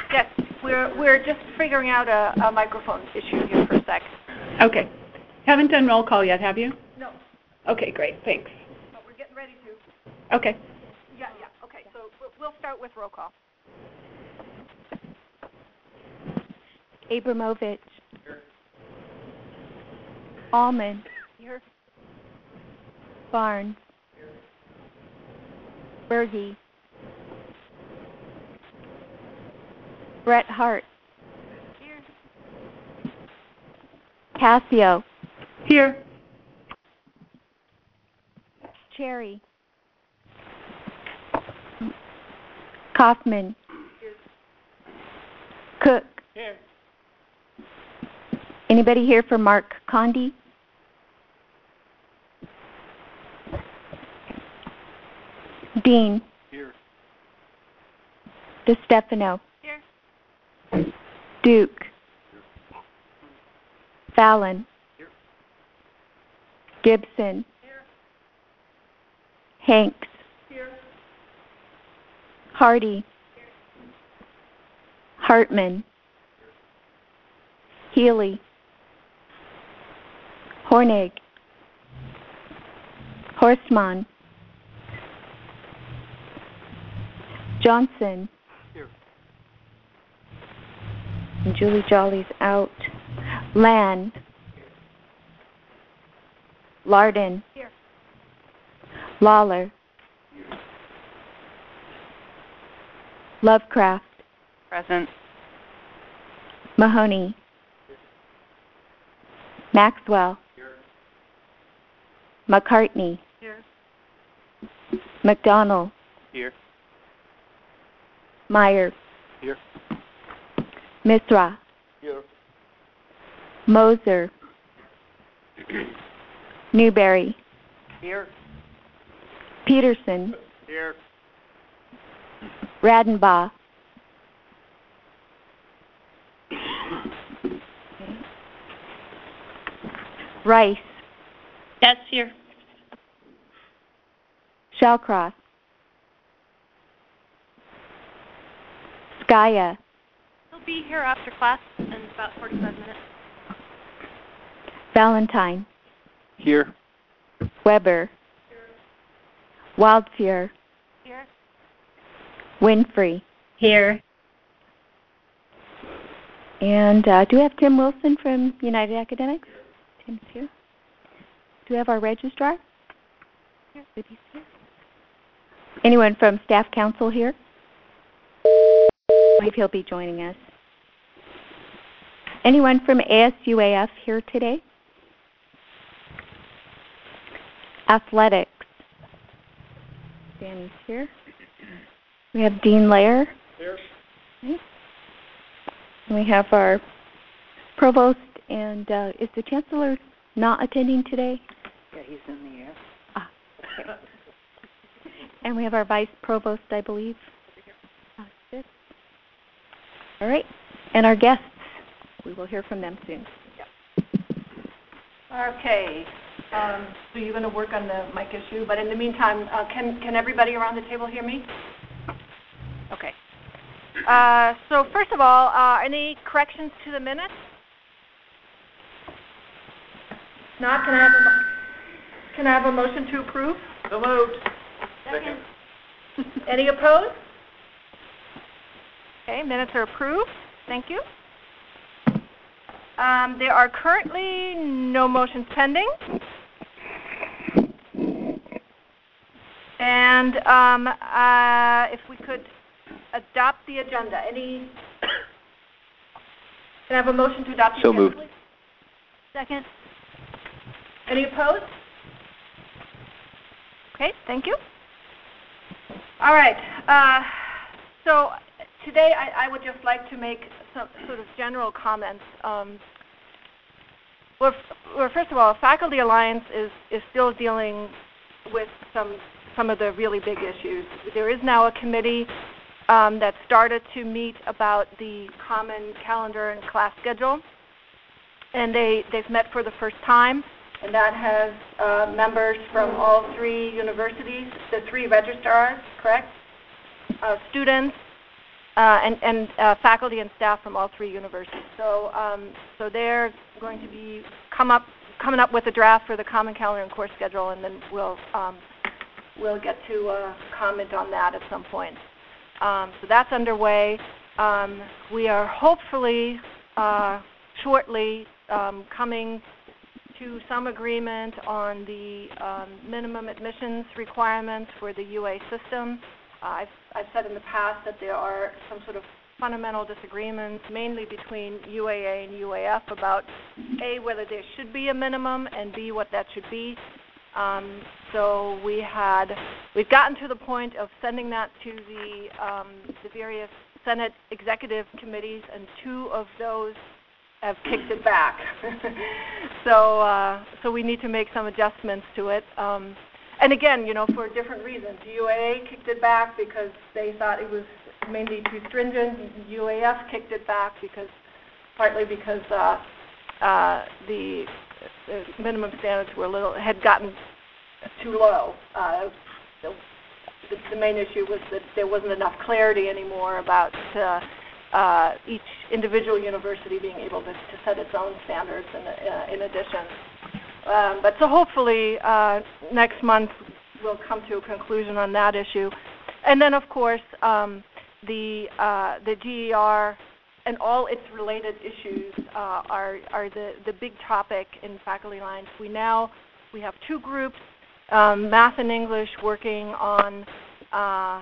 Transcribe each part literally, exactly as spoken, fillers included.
Yes, we're we're just figuring out a, a microphone issue here for a sec. Okay. Haven't done roll call yet, have you? No. Okay, great. Thanks. But we're getting ready to. Okay. Yeah, yeah. Okay, so we'll start with roll call. Abramovich. Here. Almond. Here. Barnes. Here. Berge. Bret Hart. Here. Casio. Here. Cherry. Kaufman. Here. Cook. Here. Anybody here for Mark Condi? Dean. Here. DeStefano. Here. Duke. Here. Fallon. Here. Gibson. Here. Hanks. Here. Hardy. Here. Hartman. Healy. Hornig. Horstman. Johnson. Here. And Julie Jolly's out. Land. Lardon. Here. Lawler. Here. Lovecraft. Present. Mahoney. Maxwell. Here. McCartney. Here. McDonald. Here. Meyer. Here. Misra. Here. Moser. Newberry. Here. Peterson. Here. Radenbaugh. Rice. Yes, here. Shallcross. Skaya. He'll be here after class in about forty-five minutes. Valentine. Here. Weber. Wildfear. Here. Winfrey. Here. And uh, do we have Tim Wilson from United Academics? Tim's here. Do we have our registrar? Here. He's here. Anyone from staff council here? I believe he'll be joining us. Anyone from A S U A F here today? Athletics. Danny's here. We have Dean Lair. Here. Okay. We have our provost, and uh, is the chancellor not attending today? Yeah, he's in the air. Ah, okay. And we have our vice provost, I believe. Ah, good. All right. And our guests, we will hear from them soon. Okay. Um, so you're going to work on the mic issue, but in the meantime, uh, can can everybody around the table hear me? Okay. Uh, so first of all, uh, any corrections to the minutes? Not. Can I have a mo- can I have a motion to approve? So moved. Second. Any opposed? Okay, minutes are approved. Thank you. Um, there are currently no motions pending. And um, uh, if we could adopt the agenda. Any? Can I have a motion to adopt the so agenda, moved. please? Second. Any opposed? Okay, thank you. All right. Uh, so today I, I would just like to make some sort of general comments. Um, well, f- well, first of all, Faculty Alliance is, is still dealing with some some of the really big issues. There is now a committee um, that started to meet about the common calendar and class schedule, and they, they've met for the first time, and that has uh, members from all three universities, the three registrars, correct? Uh, students, uh, and, and uh, faculty and staff from all three universities. So, um, so they're going to be come up, coming up with a draft for the common calendar and course schedule, and then we'll um, we'll get to uh, comment on that at some point. Um, so that's underway. Um, we are hopefully uh, shortly um, coming to some agreement on the um, minimum admissions requirements for the U A system. Uh, I've, I've said in the past that there are some sort of fundamental disagreements, mainly between U A A and U A F, about A, whether there should be a minimum, and B, what that should be. Um, so we had, we've gotten to the point of sending that to the, um, the various Senate executive committees, and two of those have kicked it back. so, uh, so we need to make some adjustments to it. Um, and again, you know, for different reasons. U A A kicked it back because they thought it was mainly too stringent. U A F kicked it back because, partly because uh, uh, the, the minimum standards were a little had gotten too low. Uh, the, the main issue was that there wasn't enough clarity anymore about uh, uh, each individual university being able to, to set its own standards in, uh, in addition. Um, but so hopefully uh, next month we'll come to a conclusion on that issue. And then of course um, the, uh, the G E R and all its related issues uh, are, are the, the big topic in Faculty Alliance. We now, we have two groups, um, Math and English, working on, uh,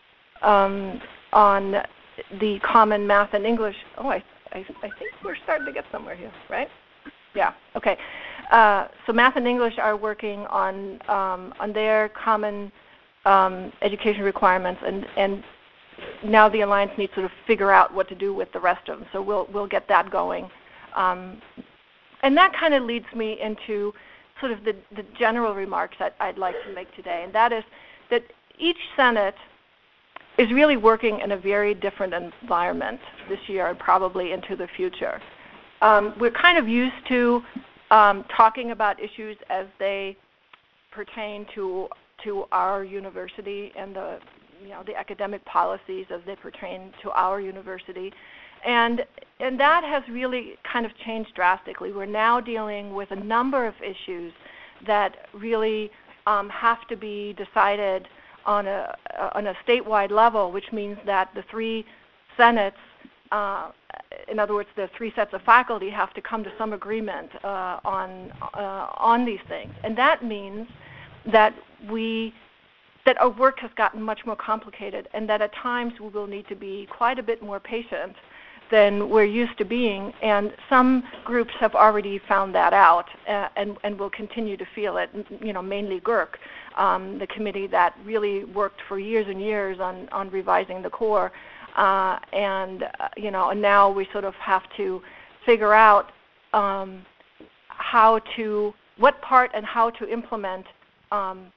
um, on the common Math and English. Oh, I, I, I think we're starting to get somewhere here, right? Yeah, okay. Uh, so Math and English are working on, um, on their common um, education requirements, and, and now the Alliance needs to sort of figure out what to do with the rest of them. So we'll, we'll get that going. Um, and that kind of leads me into sort of the, the general remarks that I'd like to make today, and that is that each Senate is really working in a very different environment this year and probably into the future. Um, we're kind of used to um, talking about issues as they pertain to to our university and the you know the academic policies as they pertain to our university, and and that has really kind of changed drastically. We're now dealing with a number of issues that really um, have to be decided on a on a statewide level, which means that the three senates, uh, in other words, the three sets of faculty, have to come to some agreement uh, on uh, on these things, and that means that we that our work has gotten much more complicated, and that at times we will need to be quite a bit more patient than we're used to being. And some groups have already found that out, uh, and and will continue to feel it. You know, mainly G I R C, um, the committee that really worked for years and years on on revising the core, uh, and uh, you know, and now we sort of have to figure out um, how to what part and how to implement Um,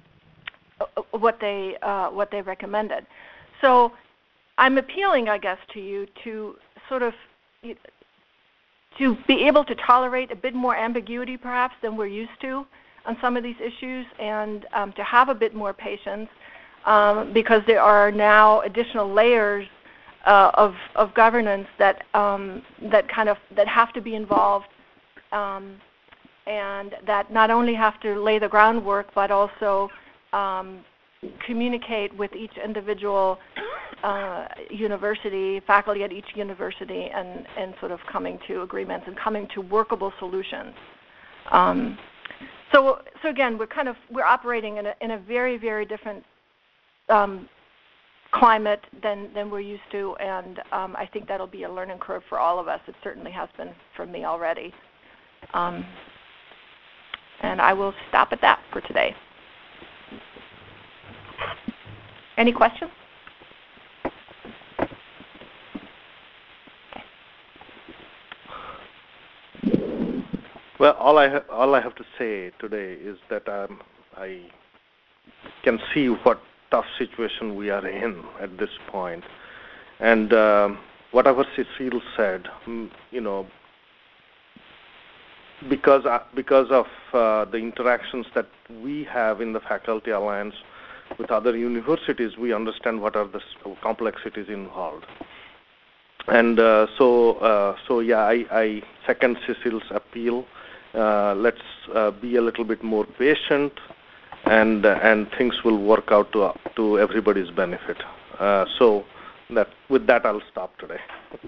what they uh, what they recommended. So I'm appealing, I guess, to you to sort of to be able to tolerate a bit more ambiguity, perhaps, than we're used to on some of these issues, and um, to have a bit more patience, um, because there are now additional layers uh, of of governance that um, that kind of that have to be involved. Um, and that not only have to lay the groundwork, but also um, communicate with each individual uh, university, faculty at each university, and, and sort of coming to agreements and coming to workable solutions. Um, so, so again, we're kind of, we're operating in a, in a very, very different um, climate than, than we're used to, and um, I think that'll be a learning curve for all of us. It certainly has been for me already. Um, And I will stop at that for today. Any questions? Well, all I ha all I have to say today is that um, I can see what tough situation we are in at this point, and um, whatever Cecile said, you know, because uh, because of uh, the interactions that we have in the Faculty Alliance with other universities, we understand what are the complexities involved. And uh, so, uh, so yeah, I, I second Cecil's appeal. Uh, let's uh, be a little bit more patient, and uh, and things will work out to to everybody's benefit. Uh, so, that with that, I'll stop today.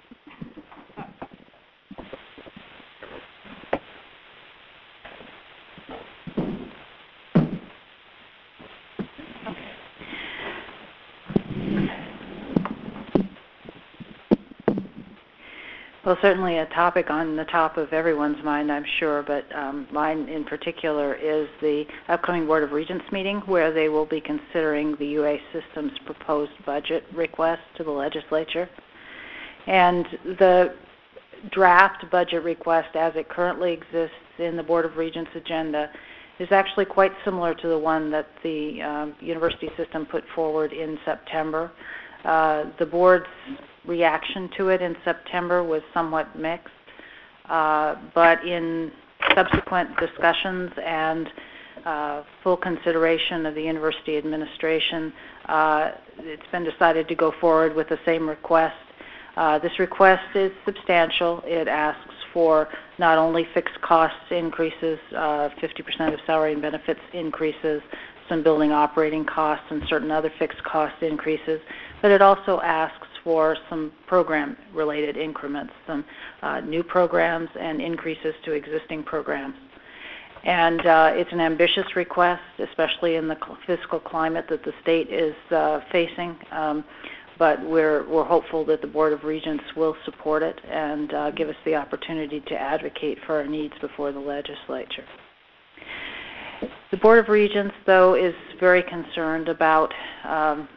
Well, certainly a topic on the top of everyone's mind, I'm sure, but um, mine in particular is the upcoming Board of Regents meeting, where they will be considering the U A system's proposed budget request to the legislature. And the draft budget request as it currently exists in the Board of Regents agenda is actually quite similar to the one that the um, university system put forward in September. Uh, the board's reaction to it in September was somewhat mixed, uh, but in subsequent discussions and uh, full consideration of the university administration, uh, it's been decided to go forward with the same request. Uh, this request is substantial. It asks for not only fixed costs increases, uh, fifty percent of salary and benefits increases, some building operating costs and certain other fixed cost increases, but it also asks for some program-related increments, some uh, new programs and increases to existing programs. And uh, it's an ambitious request, especially in the fiscal climate that the state is uh, facing, um, but we're, we're hopeful that the Board of Regents will support it and uh, give us the opportunity to advocate for our needs before the legislature. The Board of Regents, though, is very concerned about um,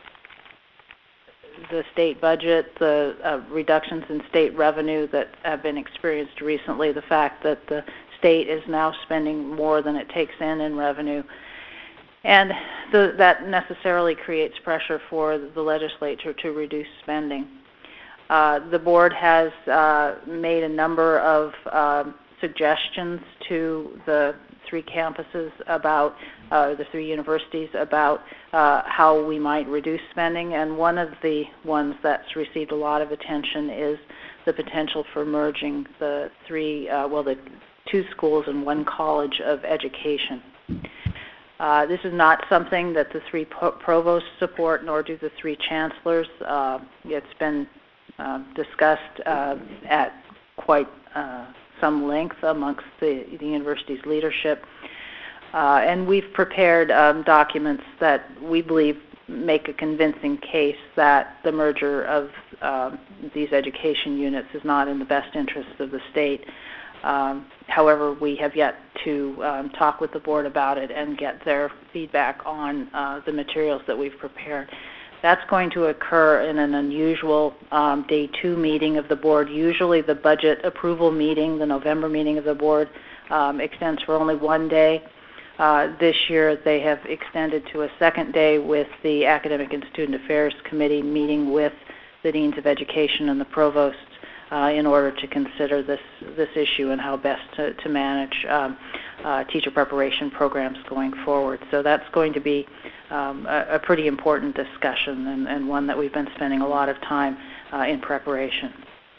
the state budget, the uh, reductions in state revenue that have been experienced recently, the fact that the state is now spending more than it takes in in revenue. And the, that necessarily creates pressure for the legislature to reduce spending. Uh, the board has uh, made a number of uh, suggestions to the three campuses about, uh, the three universities about uh, how we might reduce spending, and one of the ones that's received a lot of attention is the potential for merging the three, uh, well, the two schools and one college of education. Uh, this is not something that the three pro provosts support, nor do the three chancellors. Uh, it's been uh, discussed uh, at quite uh, some length amongst the, the university's leadership. Uh, and we've prepared um, documents that we believe make a convincing case that the merger of um, these education units is not in the best interest of the state. Um, however, we have yet to um, talk with the board about it and get their feedback on uh, the materials that we've prepared. That's going to occur in an unusual um, day two meeting of the board. Usually the budget approval meeting, the November meeting of the board, um, extends for only one day. Uh, this year they have extended to a second day with the Academic and Student Affairs Committee meeting with the Deans of Education and the Provosts uh, in order to consider this, this issue and how best to, to manage um, uh, teacher preparation programs going forward. So that's going to be um, a, a pretty important discussion and, and one that we've been spending a lot of time uh, in preparation.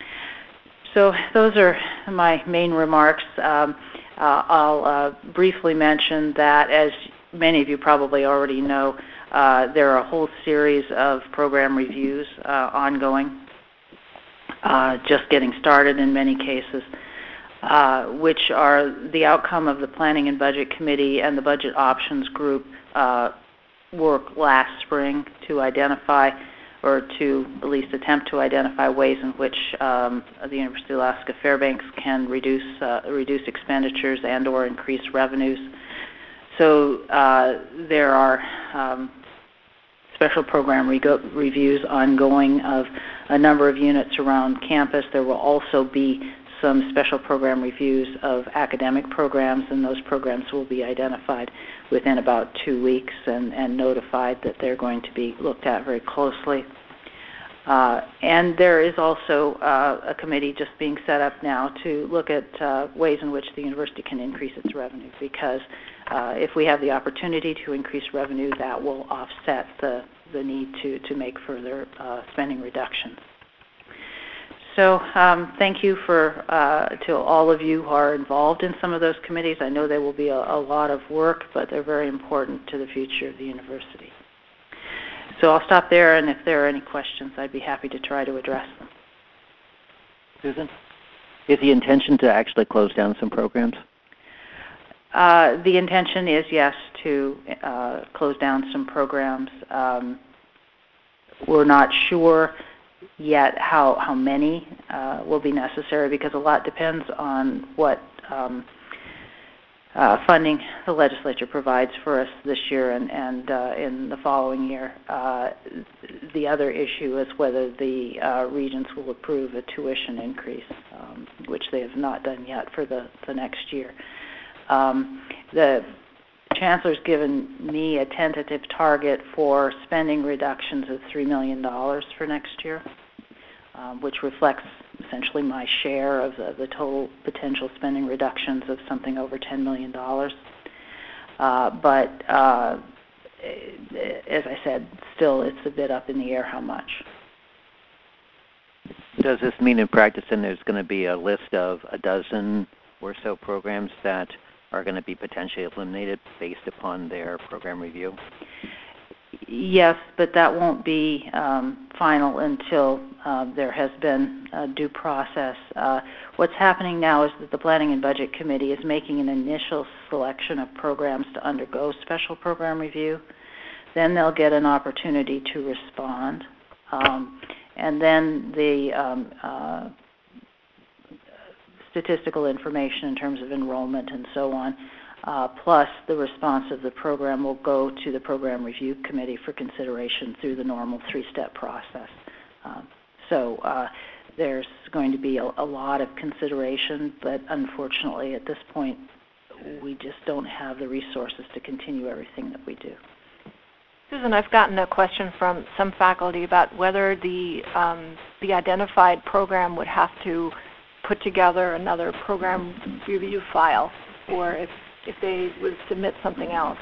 So those are my main remarks. Um, Uh, I'll uh, briefly mention that, as many of you probably already know, uh, there are a whole series of program reviews uh, ongoing, uh, just getting started in many cases, uh, which are the outcome of the Planning and Budget Committee and the Budget Options Group uh, work last spring to identify or to at least attempt to identify ways in which um, the University of Alaska Fairbanks can reduce uh, reduce expenditures and or increase revenues. So uh, there are um, special program re reviews ongoing of a number of units around campus. There will also be some special program reviews of academic programs, and those programs will be identified within about two weeks and, and notified that they're going to be looked at very closely. Uh, and there is also uh, a committee just being set up now to look at uh, ways in which the university can increase its revenue, because uh, if we have the opportunity to increase revenue, that will offset the, the need to, to make further uh, spending reductions. So um, thank you for uh, to all of you who are involved in some of those committees. I know there will be a, a lot of work, but they're very important to the future of the university. So I'll stop there, and if there are any questions, I'd be happy to try to address them. Susan, is the intention to actually close down some programs? Uh, the intention is, yes, to uh, close down some programs. Um, we're not sure yet how, how many uh, will be necessary, because a lot depends on what um, uh, funding the legislature provides for us this year and, and uh, in the following year. Uh, the other issue is whether the uh, regents will approve a tuition increase, um, which they have not done yet for the, the next year. Um, the Chancellor's given me a tentative target for spending reductions of three million dollars for next year, um, which reflects essentially my share of the, the total potential spending reductions of something over ten million dollars. Uh, but uh, as I said, still it's a bit up in the air how much. Does this mean in practice then there's going to be a list of a dozen or so programs that are going to be potentially eliminated based upon their program review? Yes, but that won't be um, final until uh, there has been a due process. Uh, what's happening now is that the Planning and Budget Committee is making an initial selection of programs to undergo special program review. Then they'll get an opportunity to respond. Um, and then the um, uh, statistical information in terms of enrollment and so on, uh, plus the response of the program will go to the Program Review Committee for consideration through the normal three-step process. Um, so uh, there's going to be a, a lot of consideration, but unfortunately at this point we just don't have the resources to continue everything that we do. Susan, I've gotten a question from some faculty about whether the, um, the identified program would have to put together another program review file, or if, if they would submit something else.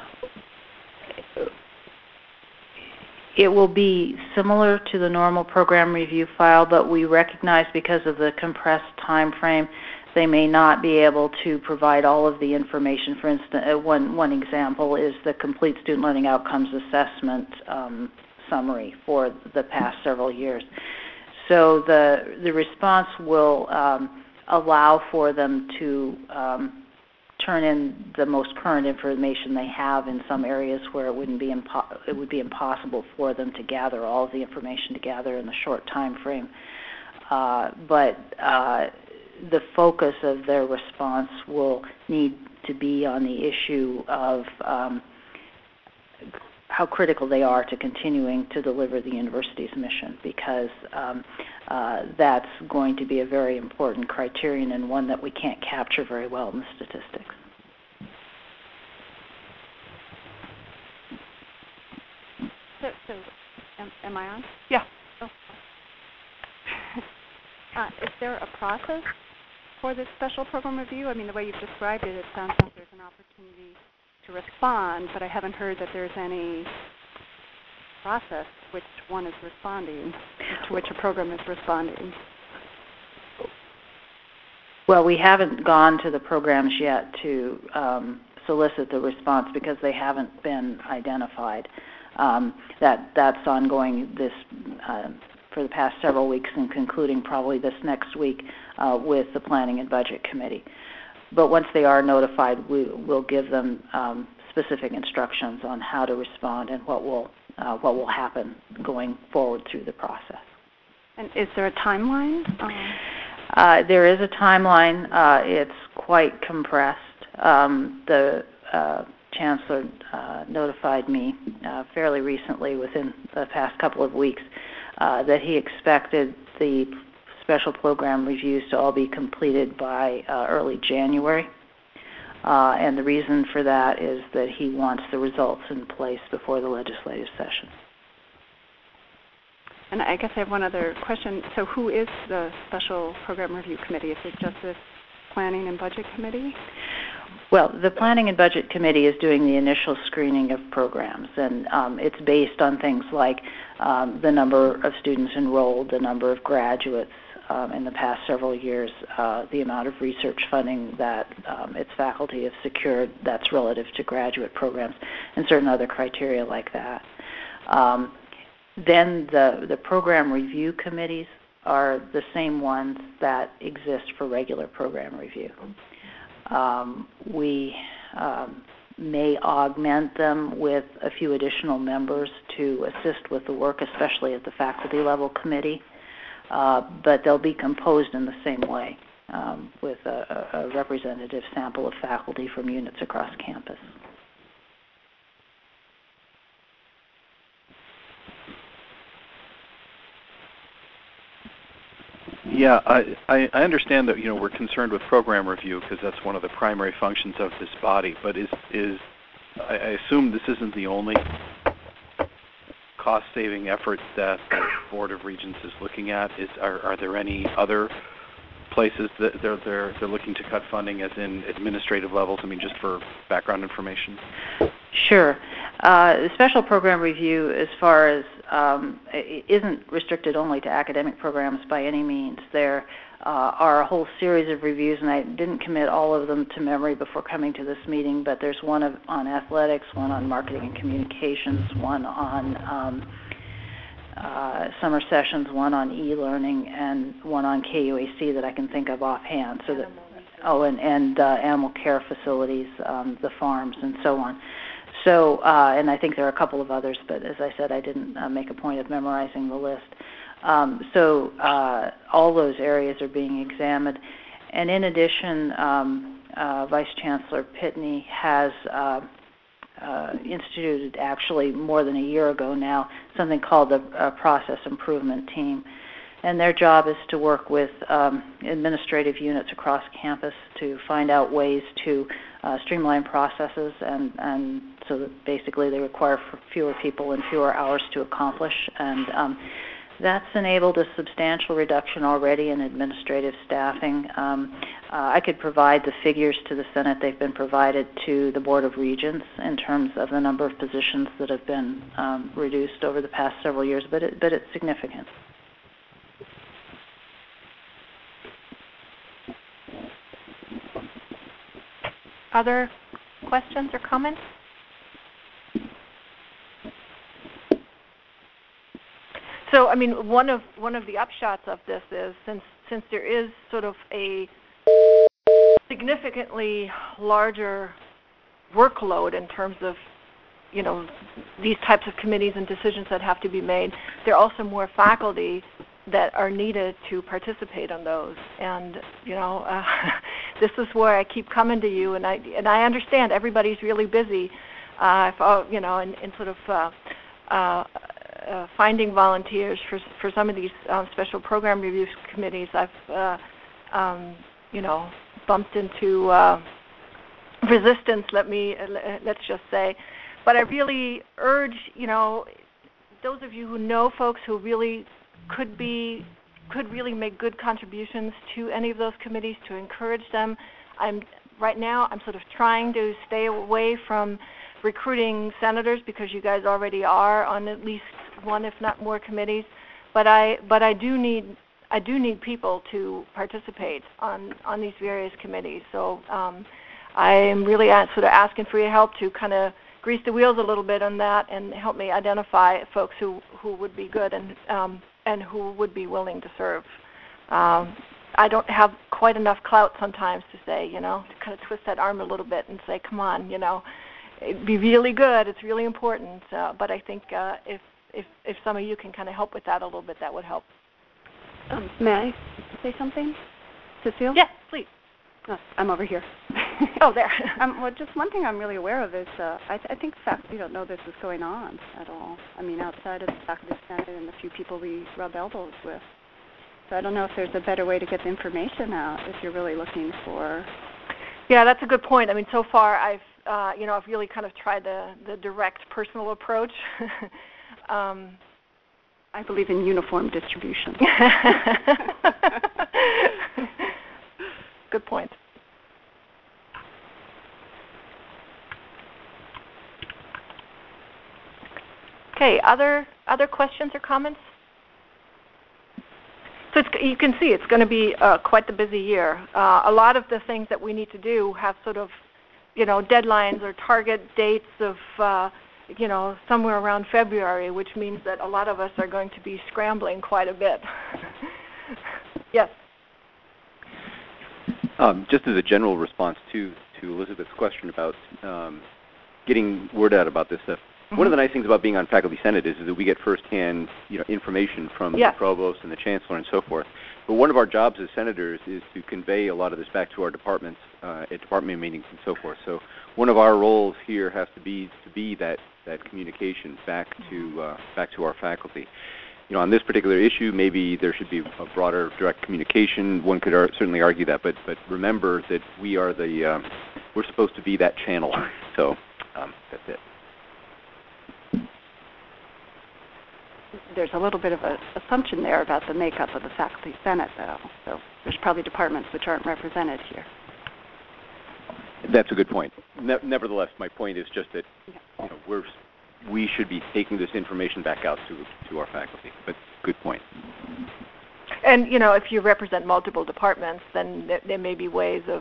It will be similar to the normal program review file, but we recognize because of the compressed time frame, they may not be able to provide all of the information. For instance, uh, one, one example is the Complete Student Learning Outcomes Assessment um, summary for the past several years. So the, the response will um, allow for them to um, turn in the most current information they have in some areas where it wouldn't be impo- it would be impossible for them to gather all of the information together in a short time frame. Uh, but uh, the focus of their response will need to be on the issue of um, how critical they are to continuing to deliver the university's mission, because um, uh, that's going to be a very important criterion and one that we can't capture very well in the statistics. So, so am, am I on? Yeah. Oh. uh, is there a process for this special program review? I mean, the way you've described it, it sounds like there's an opportunity to respond, but I haven't heard that there's any process which one is responding, to which a program is responding. Well, we haven't gone to the programs yet to um, solicit the response because they haven't been identified. Um, that that's ongoing this uh, for the past several weeks and concluding probably this next week uh, with the Planning and Budget Committee. But once they are notified, we will give them um, specific instructions on how to respond and what will uh, what will happen going forward through the process. And is there a timeline? Um, uh, there is a timeline. Uh, it's quite compressed. Um, the uh, Chancellor uh, notified me uh, fairly recently, within the past couple of weeks, uh, that he expected the special program reviews to all be completed by uh, early January. Uh, and the reason for that is that he wants the results in place before the legislative session. and I guess I have one other question. So who is the special program review committee? Is it just this Planning and Budget Committee? Well, the Planning and Budget Committee is doing the initial screening of programs, and um, it's based on things like um, the number of students enrolled, the number of graduates um, in the past several years, uh, the amount of research funding that um, its faculty have secured that's relative to graduate programs, and certain other criteria like that. Um, then the, the program review committees are the same ones that exist for regular program review. Um, we um, may augment them with a few additional members to assist with the work, especially at the faculty level committee, uh, but they'll be composed in the same way um, with a, a representative sample of faculty from units across campus. Yeah, I, I I understand that, you know, we're concerned with program review because that's one of the primary functions of this body. But is is I, I assume this isn't the only cost-saving effort that the Board of Regents is looking at. Is are are there any other places that they're they're they're looking to cut funding, as in administrative levels? I mean, just for background information. Sure. Uh, the special program review, as far as um, it isn't restricted only to academic programs by any means. There uh, are a whole series of reviews, and I didn't commit all of them to memory before coming to this meeting, but there's one of, on athletics, one on marketing and communications, one on um, uh, summer sessions, one on e-learning, and one on K U A C that I can think of offhand. So that, oh, and, and uh, animal care facilities, um, the farms, and so on. So, uh, and I think there are a couple of others, but as I said, I didn't uh, make a point of memorizing the list. Um, so uh, all those areas are being examined. And in addition, um, uh, Vice Chancellor Pitney has uh, uh, instituted, actually more than a year ago now, something called the uh, Process Improvement Team. And their job is to work with um, administrative units across campus to find out ways to uh, streamline processes, and, and so that basically they require fewer people and fewer hours to accomplish. And um, that's enabled a substantial reduction already in administrative staffing. Um, uh, I could provide the figures to the Senate. They've been provided to the Board of Regents in terms of the number of positions that have been um, reduced over the past several years, but, it, but it's significant. Other questions or comments? So, I mean, one of one of the upshots of this is since since there is sort of a significantly larger workload in terms of, you know, these types of committees and decisions that have to be made, there are also more faculty that are needed to participate on those. And, you know, uh, this is where I keep coming to you, and I and I understand everybody's really busy, uh, if, you know, in, in sort of uh, uh, uh, finding volunteers for for some of these um, special program review committees. I've, uh, um, you know, bumped into uh, resistance. Let me let's just say, but I really urge, you know, those of you who know folks who really could be could really make good contributions to any of those committees, to encourage them. I'm right now I'm sort of trying to stay away from recruiting senators because you guys already are on at least one, if not more, committees. But I but I do need I do need people to participate on on these various committees. So um, I am really at, sort of asking for your help to kind of grease the wheels a little bit on that and help me identify folks who who would be good and um, and who would be willing to serve. Um, I don't have quite enough clout sometimes to say, you know, to kind of twist that arm a little bit and say, come on, you know, it'd be really good, it's really important, uh, but I think uh, if, if, if some of you can kind of help with that a little bit, that would help. Um, may I say something, Cecile? Yes, please. Oh, I'm over here. Oh, there. um, well, just one thing I'm really aware of is uh, I, th- I think faculty don't know this is going on at all. I mean, outside of the faculty senate and the few people we rub elbows with. So I don't know if there's a better way to get the information out if you're really looking for. Yeah, that's a good point. I mean, so far I've, uh, you know, I've really kind of tried the, the direct personal approach. um, I believe in uniform distribution. Good point. Okay, other other questions or comments? So it's, you can see it's going to be uh, quite the busy year. Uh, a lot of the things that we need to do have sort of, you know, deadlines or target dates of, uh, you know, somewhere around February, which means that a lot of us are going to be scrambling quite a bit. Yes. Um, just as a general response to, to Elizabeth's question about um, getting word out about this stuff, mm-hmm. One of the nice things about being on Faculty Senate is, is that we get firsthand, you know, information from yes. the provost and the chancellor and so forth. But one of our jobs as senators is to convey a lot of this back to our departments uh, at department meetings and so forth. So one of our roles here has to be to be that, that communication back to uh, back to our faculty. You know, on this particular issue, maybe there should be a broader direct communication. One could ar- certainly argue that, but but remember that we are the um, we're supposed to be that channel. So um, that's it. There's a little bit of an assumption there about the makeup of the Faculty Senate, though. So there's probably departments which aren't represented here. That's a good point. Ne- nevertheless, my point is just that yeah. you know, we're we should be taking this information back out to to our faculty. But good point. And you know, if you represent multiple departments, then there, there may be ways of,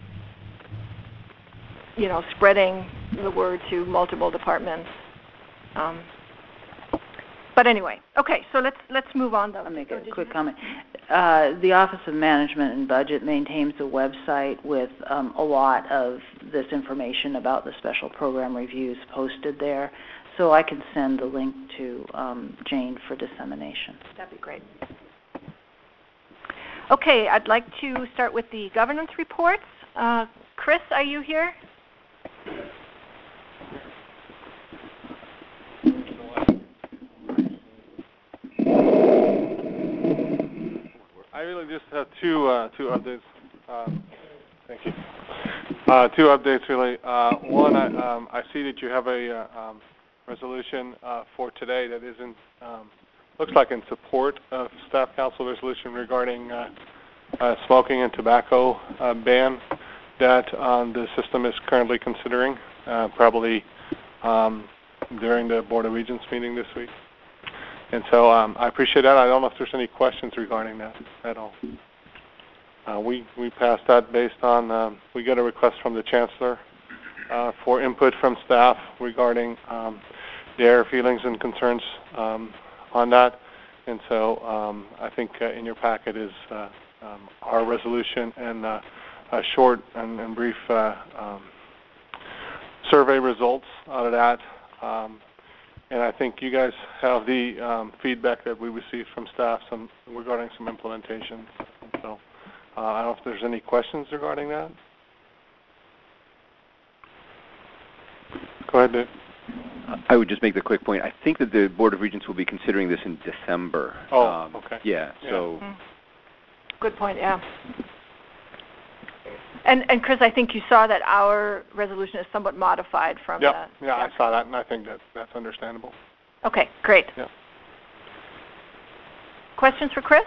you know, spreading the word to multiple departments. Um, but anyway, okay. So let's let's move on. Though. I'll make so a quick comment. Uh, the Office of Management and Budget maintains a website with um, a lot of this information about the special program reviews posted there. So I can send the link to um, Jane for dissemination. That'd be great. Okay, I'd like to start with the governance reports. Uh, Chris, are you here? I really just have two uh, two updates. Uh, thank you. Uh, two updates, really. Uh, one, I, um, I see that you have a uh, um, resolution uh, for today that is in, um, looks like in support of Staff Council resolution regarding uh, uh, smoking and tobacco uh, ban that um, the system is currently considering, uh, probably um, during the Board of Regents meeting this week. And so um, I appreciate that. I don't know if there's any questions regarding that at all. Uh, we, we passed that based on, um, we got a request from the Chancellor uh, for input from staff regarding um, their feelings and concerns um, on that. And so um, I think uh, in your packet is uh, um, our resolution and uh, a short and, and brief uh, um, survey results out of that. Um, and I think you guys have the um, feedback that we received from staff some, regarding some implementation. So uh, I don't know if there's any questions regarding that. Go ahead, Dave. I would just make the quick point. I think that the Board of Regents will be considering this in December. Oh, um, okay. Yeah, yeah. so. Mm-hmm. Good point, yeah. And, and Chris, I think you saw that our resolution is somewhat modified from yep. the... Yeah, I saw that, and I think that that's understandable. Okay, great. Yep. Questions for Chris?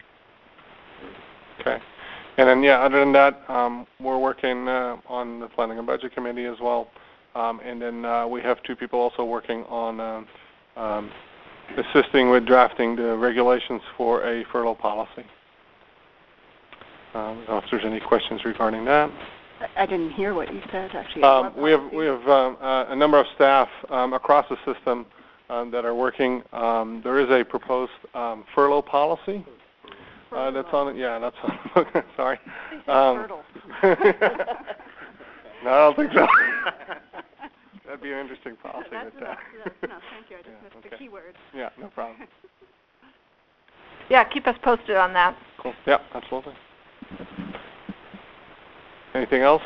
Okay. And then, yeah, other than that, um, we're working uh, on the Planning and Budget Committee as well. Um, and then uh, we have two people also working on uh, um, assisting with drafting the regulations for a furlough policy. Um, I don't know if there's any questions regarding that. I didn't hear what you said, actually. Um, we have we have um, uh, a number of staff um, across the system um, that are working. Um, there is a proposed um, furlough policy uh, that's on it. Yeah, that's on. Sorry. Um, no, I don't think so. That'd be an interesting policy. That's but, uh, no, thank you. I just missed okay. the key word. Yeah, no problem. Yeah, keep us posted on that. Cool. Yeah, absolutely. Anything else?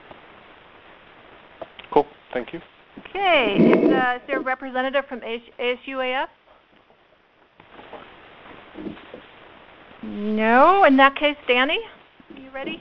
Cool. Thank you. Okay. Is, uh, is there a representative from A S U A F? No. In that case, Danny, are you ready?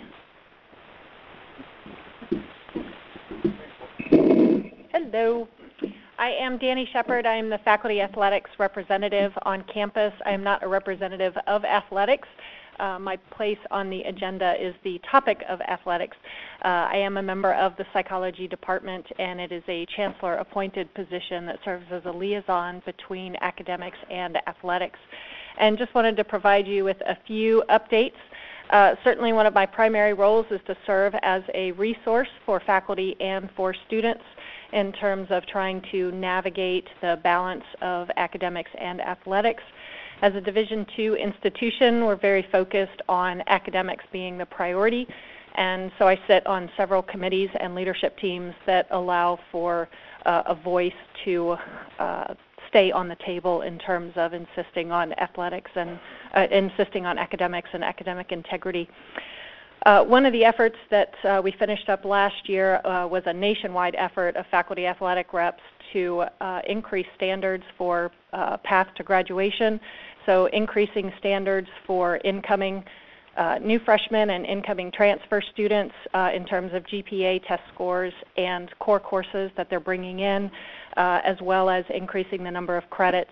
Hello. I am Danny Shepard. I am the faculty athletics representative on campus. I am not a representative of athletics. uh, my place on the agenda is the topic of athletics. Uh, I am a member of the psychology department, and it is a chancellor-appointed position that serves as a liaison between academics and athletics. And just wanted to provide you with a few updates. Uh, certainly one of my primary roles is to serve as a resource for faculty and for students in terms of trying to navigate the balance of academics and athletics. As a Division two institution, we're very focused on academics being the priority, and so I sit on several committees and leadership teams that allow for uh, a voice to uh, stay on the table in terms of insisting on athletics and uh, insisting on academics and academic integrity. Uh, one of the efforts that uh, we finished up last year uh, was a nationwide effort of faculty athletic reps to uh, increase standards for uh, path to graduation, so increasing standards for incoming uh, new freshmen and incoming transfer students uh, in terms of G P A test scores and core courses that they're bringing in, uh, as well as increasing the number of credits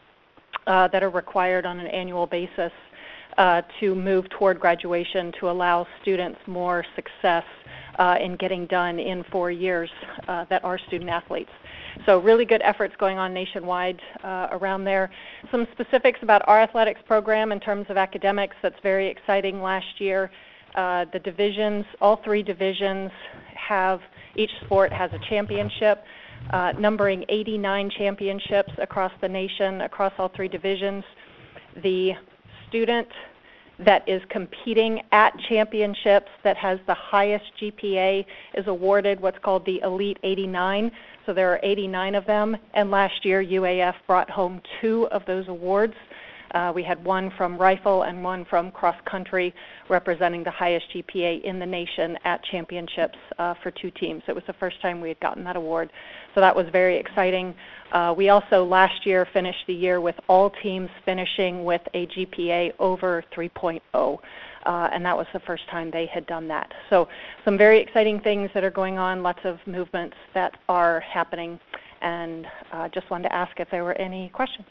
uh, that are required on an annual basis Uh, to move toward graduation to allow students more success uh, in getting done in four years uh, that are student athletes. So really good efforts going on nationwide uh, around there. Some specifics about our athletics program in terms of academics that's very exciting last year. Uh, the divisions, all three divisions have, each sport has a championship, uh, numbering eighty-nine championships across the nation, across all three divisions. The student that is competing at championships that has the highest G P A is awarded what's called the Elite eighty-nine. So there are eighty-nine of them, and last year U A F brought home two of those awards. Uh, we had one from rifle and one from cross country, representing the highest G P A in the nation at championships uh, for two teams. It was the first time we had gotten that award, so that was very exciting. Uh, we also last year finished the year with all teams finishing with a G P A over three point oh, uh, and that was the first time they had done that. So some very exciting things that are going on, lots of movements that are happening, and uh, just wanted to ask if there were any questions.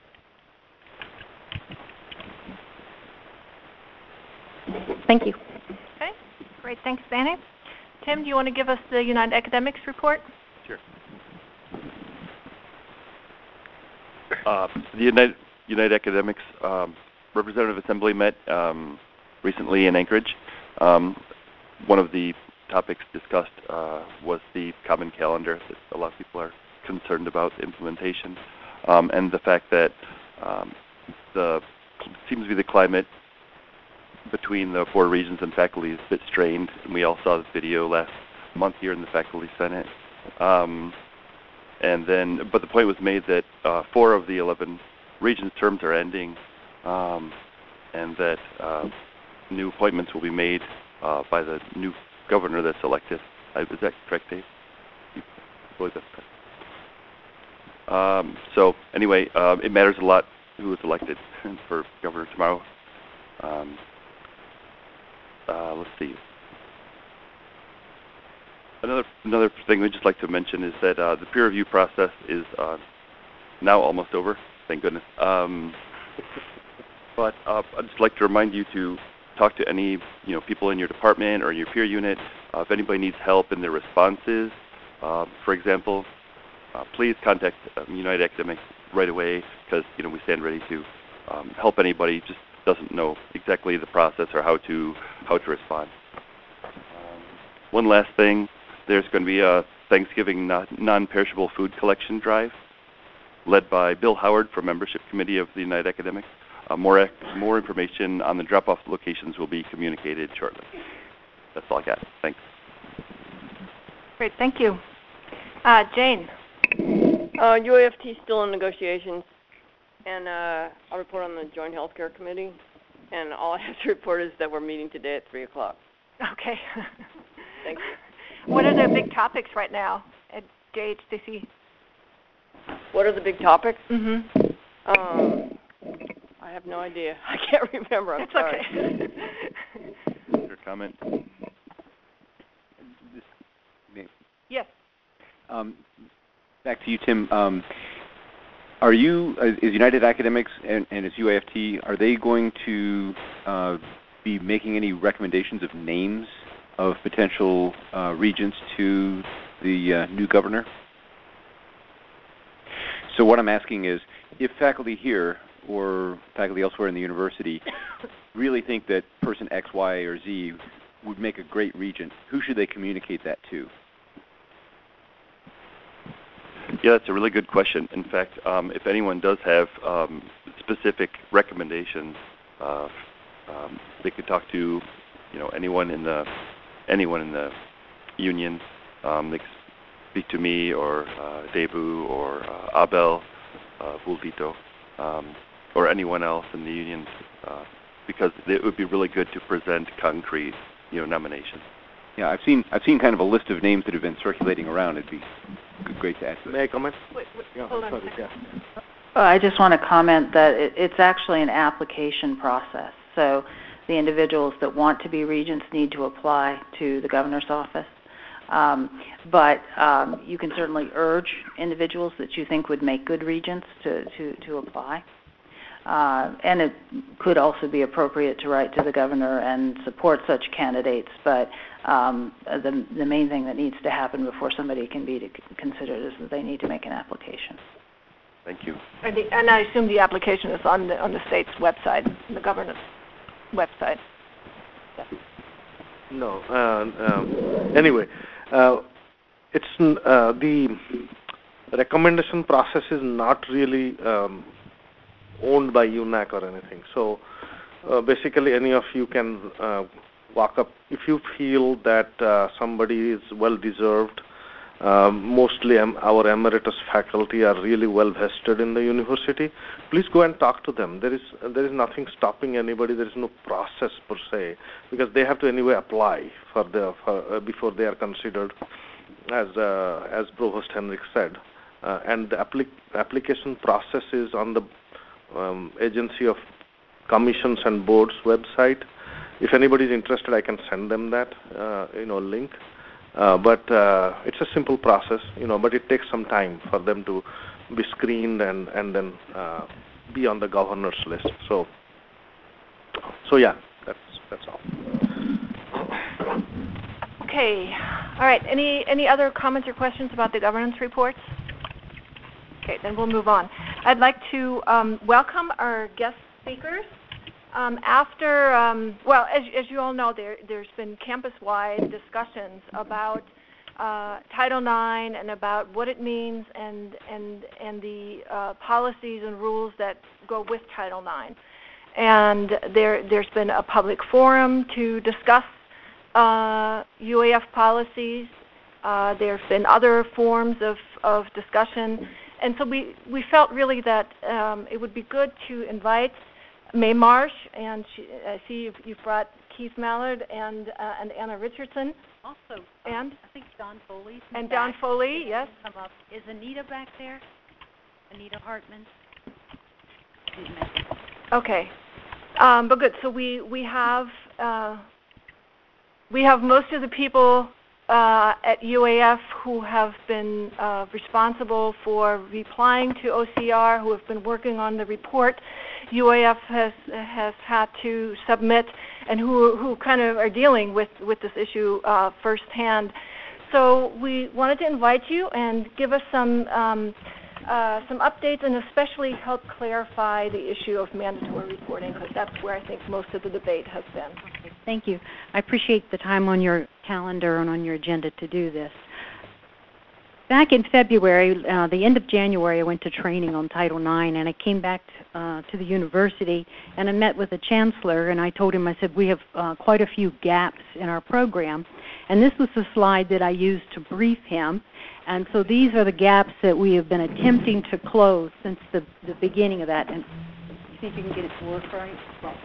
Thank you. Okay, great. Thanks, Danny. Tim, do you want to give us the United Academics report? Sure. Uh, the United, United Academics um, Representative Assembly met um, recently in Anchorage. Um, one of the topics discussed uh, was the Common Calendar that a lot of people are concerned about implementation, um, and the fact that um, the seems to be the climate between the four regions and faculty is a bit strained, and we all saw this video last month here in the Faculty Senate. Um, and then, but the point was made that uh, four of the eleven regions' terms are ending, um, and that uh, new appointments will be made uh, by the new governor that's elected. Uh, is that correct, Dave? I believe that's correct. Um, so anyway, uh, it matters a lot who is elected for governor tomorrow. Um, Uh, let's see. Another another thing we'd just like to mention is that uh, the peer review process is uh, now almost over. Thank goodness. Um, but uh, I'd just like to remind you to talk to any you know people in your department or in your peer unit. Uh, if anybody needs help in their responses, uh, for example, uh, please contact um, United Academics right away, because you know we stand ready to um, help anybody just doesn't know exactly the process or how to how to respond. Um, one last thing, there's going to be a Thanksgiving non-perishable food collection drive led by Bill Howard from Membership Committee of the United Academics. Uh, more ac- more information on the drop-off locations will be communicated shortly. That's all I got. Thanks. Great, thank you. Uh, Jane. Uh, U A F T still in negotiations. And uh, I'll report on the Joint Healthcare Committee. And all I have to report is that we're meeting today at three o'clock. Okay. Thank you. What are the big topics right now at J H C C? What are the big topics? Mm-hmm. Um, I have no idea. I can't remember. I'm it's sorry. okay. Your comment? Yes. Um, back to you, Tim. Um, Are you, is United Academics and, and its U A F T, are they going to uh, be making any recommendations of names of potential uh, regents to the uh, new governor? So what I'm asking is, if faculty here or faculty elsewhere in the university really think that person X, Y, or Z would make a great regent, who should they communicate that to? Yeah, that's a really good question. In fact, um, if anyone does have um, specific recommendations, uh, um, they could talk to, you know, anyone in the anyone in the union. Um, they could speak to me or uh, Debu or uh, Abel uh, Bulbito um, or anyone else in the union, uh, because it would be really good to present concrete, you know, nominations. Yeah, I've seen I've seen kind of a list of names that have been circulating around. It'd be great to add to it. May I comment? Wait, wait, Yeah, hold on sorry, a second. yeah. Uh, I just want to comment that it, it's actually an application process. So the individuals that want to be regents need to apply to the governor's office. Um, but um, you can certainly urge individuals that you think would make good regents to, to, to apply. Uh, and it could also be appropriate to write to the governor and support such candidates. But um, the, the main thing that needs to happen before somebody can be considered is that they need to make an application. Thank you. And, the, and I assume the application is on the on the state's website, the governor's website. Yeah. No. Uh, um, anyway, uh, it's uh, the recommendation process is not really um, owned by U N A C or anything. So uh, basically, any of you can uh, walk up if you feel that uh, somebody is well deserved. Um, mostly um, our emeritus faculty are really well vested in the university. Please go and talk to them. There is uh, there is nothing stopping anybody. There is no process per se, because they have to anyway apply for the for, uh, before they are considered, as uh, as Provost Henrik said. Uh, and the applic application process is on the um, Agency of Commissions and Boards website. If anybody is interested, I can send them that uh, you know link. Uh, but uh, it's a simple process, you know, but it takes some time for them to be screened and, and then uh, be on the governor's list. So, so yeah, that's that's all. Okay. All right. Any any other comments or questions about the governance reports? Okay, then we'll move on. I'd like to um, welcome our guest speakers. Um, after, um, well, as, as you all know, there, there's been campus-wide discussions about uh, Title nine and about what it means and and and the uh, policies and rules that go with Title nine. And there there's been a public forum to discuss uh, U A F policies. Uh, there's been other forms of, of discussion, and so we we felt really that um, it would be good to invite Mae Marsh, and she, I see you've, you've brought Keith Mallard and uh, and Anna Richardson. Also, and I think Don Foley. And Don Foley, yes. Come up. Is Anita back there? Anita Hartman. Okay, um, but good. So we we have uh, we have most of the people uh, at U A F who have been uh, responsible for replying to O C R, who have been working on the report U A F has has had to submit, and who who kind of are dealing with with this issue uh, firsthand. So we wanted to invite you and give us some um, uh, some updates, and especially help clarify the issue of mandatory reporting, because that's where I think most of the debate has been. Okay, thank you. I appreciate the time on your calendar and on your agenda to do this. Back in February, uh, the end of January, I went to training on Title nine, and I came back uh, to the university, and I met with the chancellor, and I told him, I said, we have uh, quite a few gaps in our program, and this was the slide that I used to brief him, and so these are the gaps that we have been attempting to close since the, the beginning of that. And see if you can get it to work right.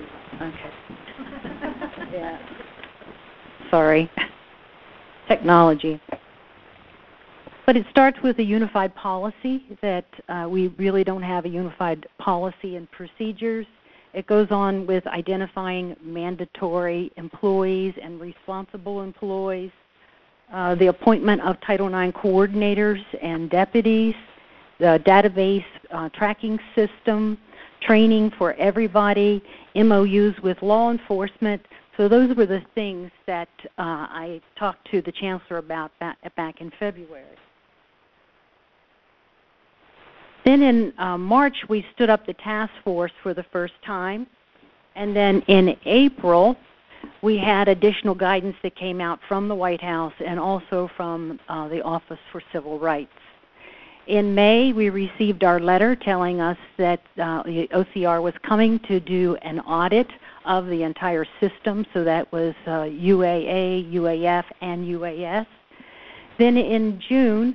Okay. Yeah. Sorry. Technology. But it starts with a unified policy, that uh, we really don't have a unified policy and procedures. It goes on with identifying mandatory employees and responsible employees, uh, the appointment of Title nine coordinators and deputies, the database uh, tracking system, training for everybody, M O Us with law enforcement. So those were the things that uh, I talked to the Chancellor about back, back in February. Then in uh, March, we stood up the task force for the first time. And then in April, we had additional guidance that came out from the White House and also from uh, the Office for Civil Rights. In May, we received our letter telling us that uh, the O C R was coming to do an audit of the entire system, so that was uh, U A A, U A F, and U A S. Then in June,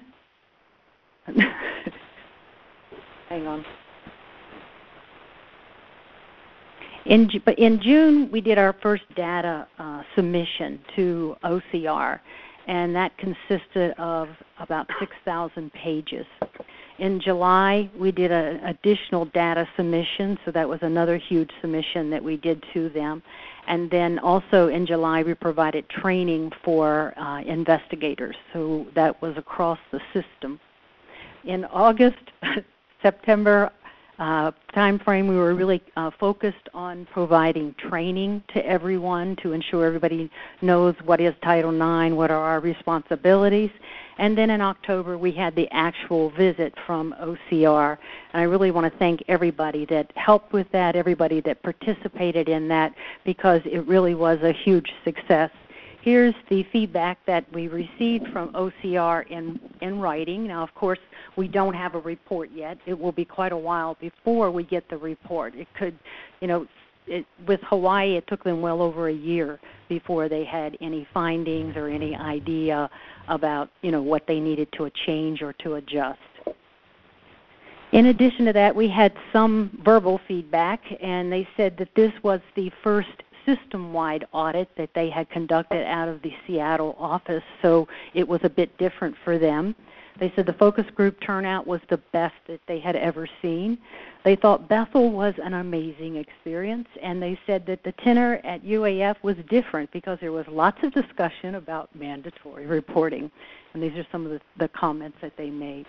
hang on. In, but in June, we did our first data uh, submission to O C R, and that consisted of about six thousand pages. In July, we did an additional data submission, so that was another huge submission that we did to them. And then also in July, we provided training for uh, investigators, so that was across the system. In August, September, Uh, time frame, we were really uh, focused on providing training to everyone to ensure everybody knows what is Title nine, what are our responsibilities. And then in October, we had the actual visit from O C R. And I really want to thank everybody that helped with that, everybody that participated in that, because it really was a huge success. Here's the feedback that we received from O C R in, in writing. Now, of course, we don't have a report yet. It will be quite a while before we get the report. It could, you know, it, with Hawaii, it took them well over a year before they had any findings or any idea about, you know, what they needed to change or to adjust. In addition to that, we had some verbal feedback, and they said that this was the first system-wide audit that they had conducted out of the Seattle office, so it was a bit different for them. They said the focus group turnout was the best that they had ever seen. They thought Bethel was an amazing experience, and they said that the tenor at U A F was different because there was lots of discussion about mandatory reporting, and these are some of the, the comments that they made.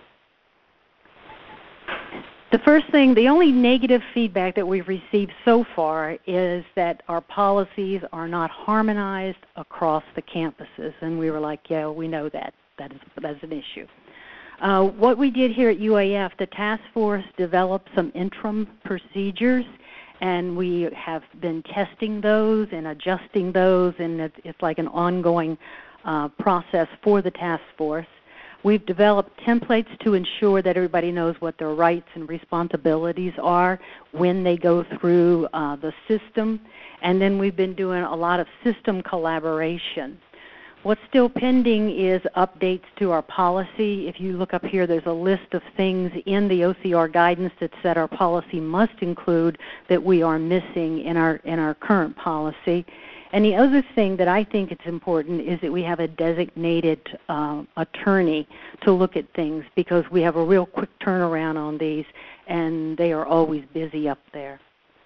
The first thing, the only negative feedback that we've received so far is that our policies are not harmonized across the campuses. And we were like, yeah, we know that. That is, that's an issue. Uh, what we did here at U A F, the task force developed some interim procedures, and we have been testing those and adjusting those, and it's, it's like an ongoing uh, process for the task force. We've developed templates to ensure that everybody knows what their rights and responsibilities are when they go through uh, the system. And then we've been doing a lot of system collaboration. What's still pending is updates to our policy. If you look up here, there's a list of things in the O C R guidance that said our policy must include that we are missing in our, in our current policy. And the other thing that I think it's important is that we have a designated uh, attorney to look at things, because we have a real quick turnaround on these, and they are always busy up there.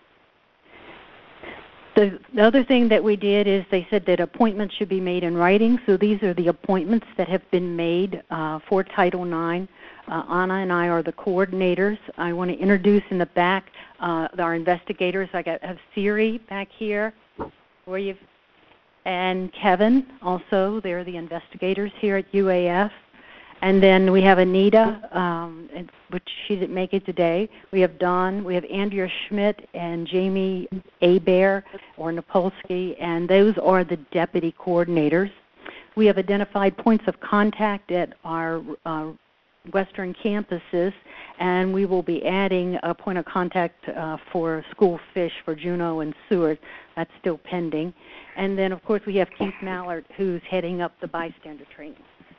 The, the other thing that we did is they said that appointments should be made in writing, so these are the appointments that have been made uh, for Title nine. Uh, Anna and I are the coordinators. I want to introduce in the back uh, our investigators. I got, have Siri back here. Where you've, and Kevin also, they're the investigators here at U A F. And then we have Anita, um, which she didn't make it today. We have Don, we have Andrea Schmidt and Jamie Abear or Napolsky, and those are the deputy coordinators. We have identified points of contact at our uh, western campuses, and we will be adding a point of contact uh, for school fish for Juneau and Seward. That's still pending. And then, of course, we have Keith Mallard, who's heading up the bystander training.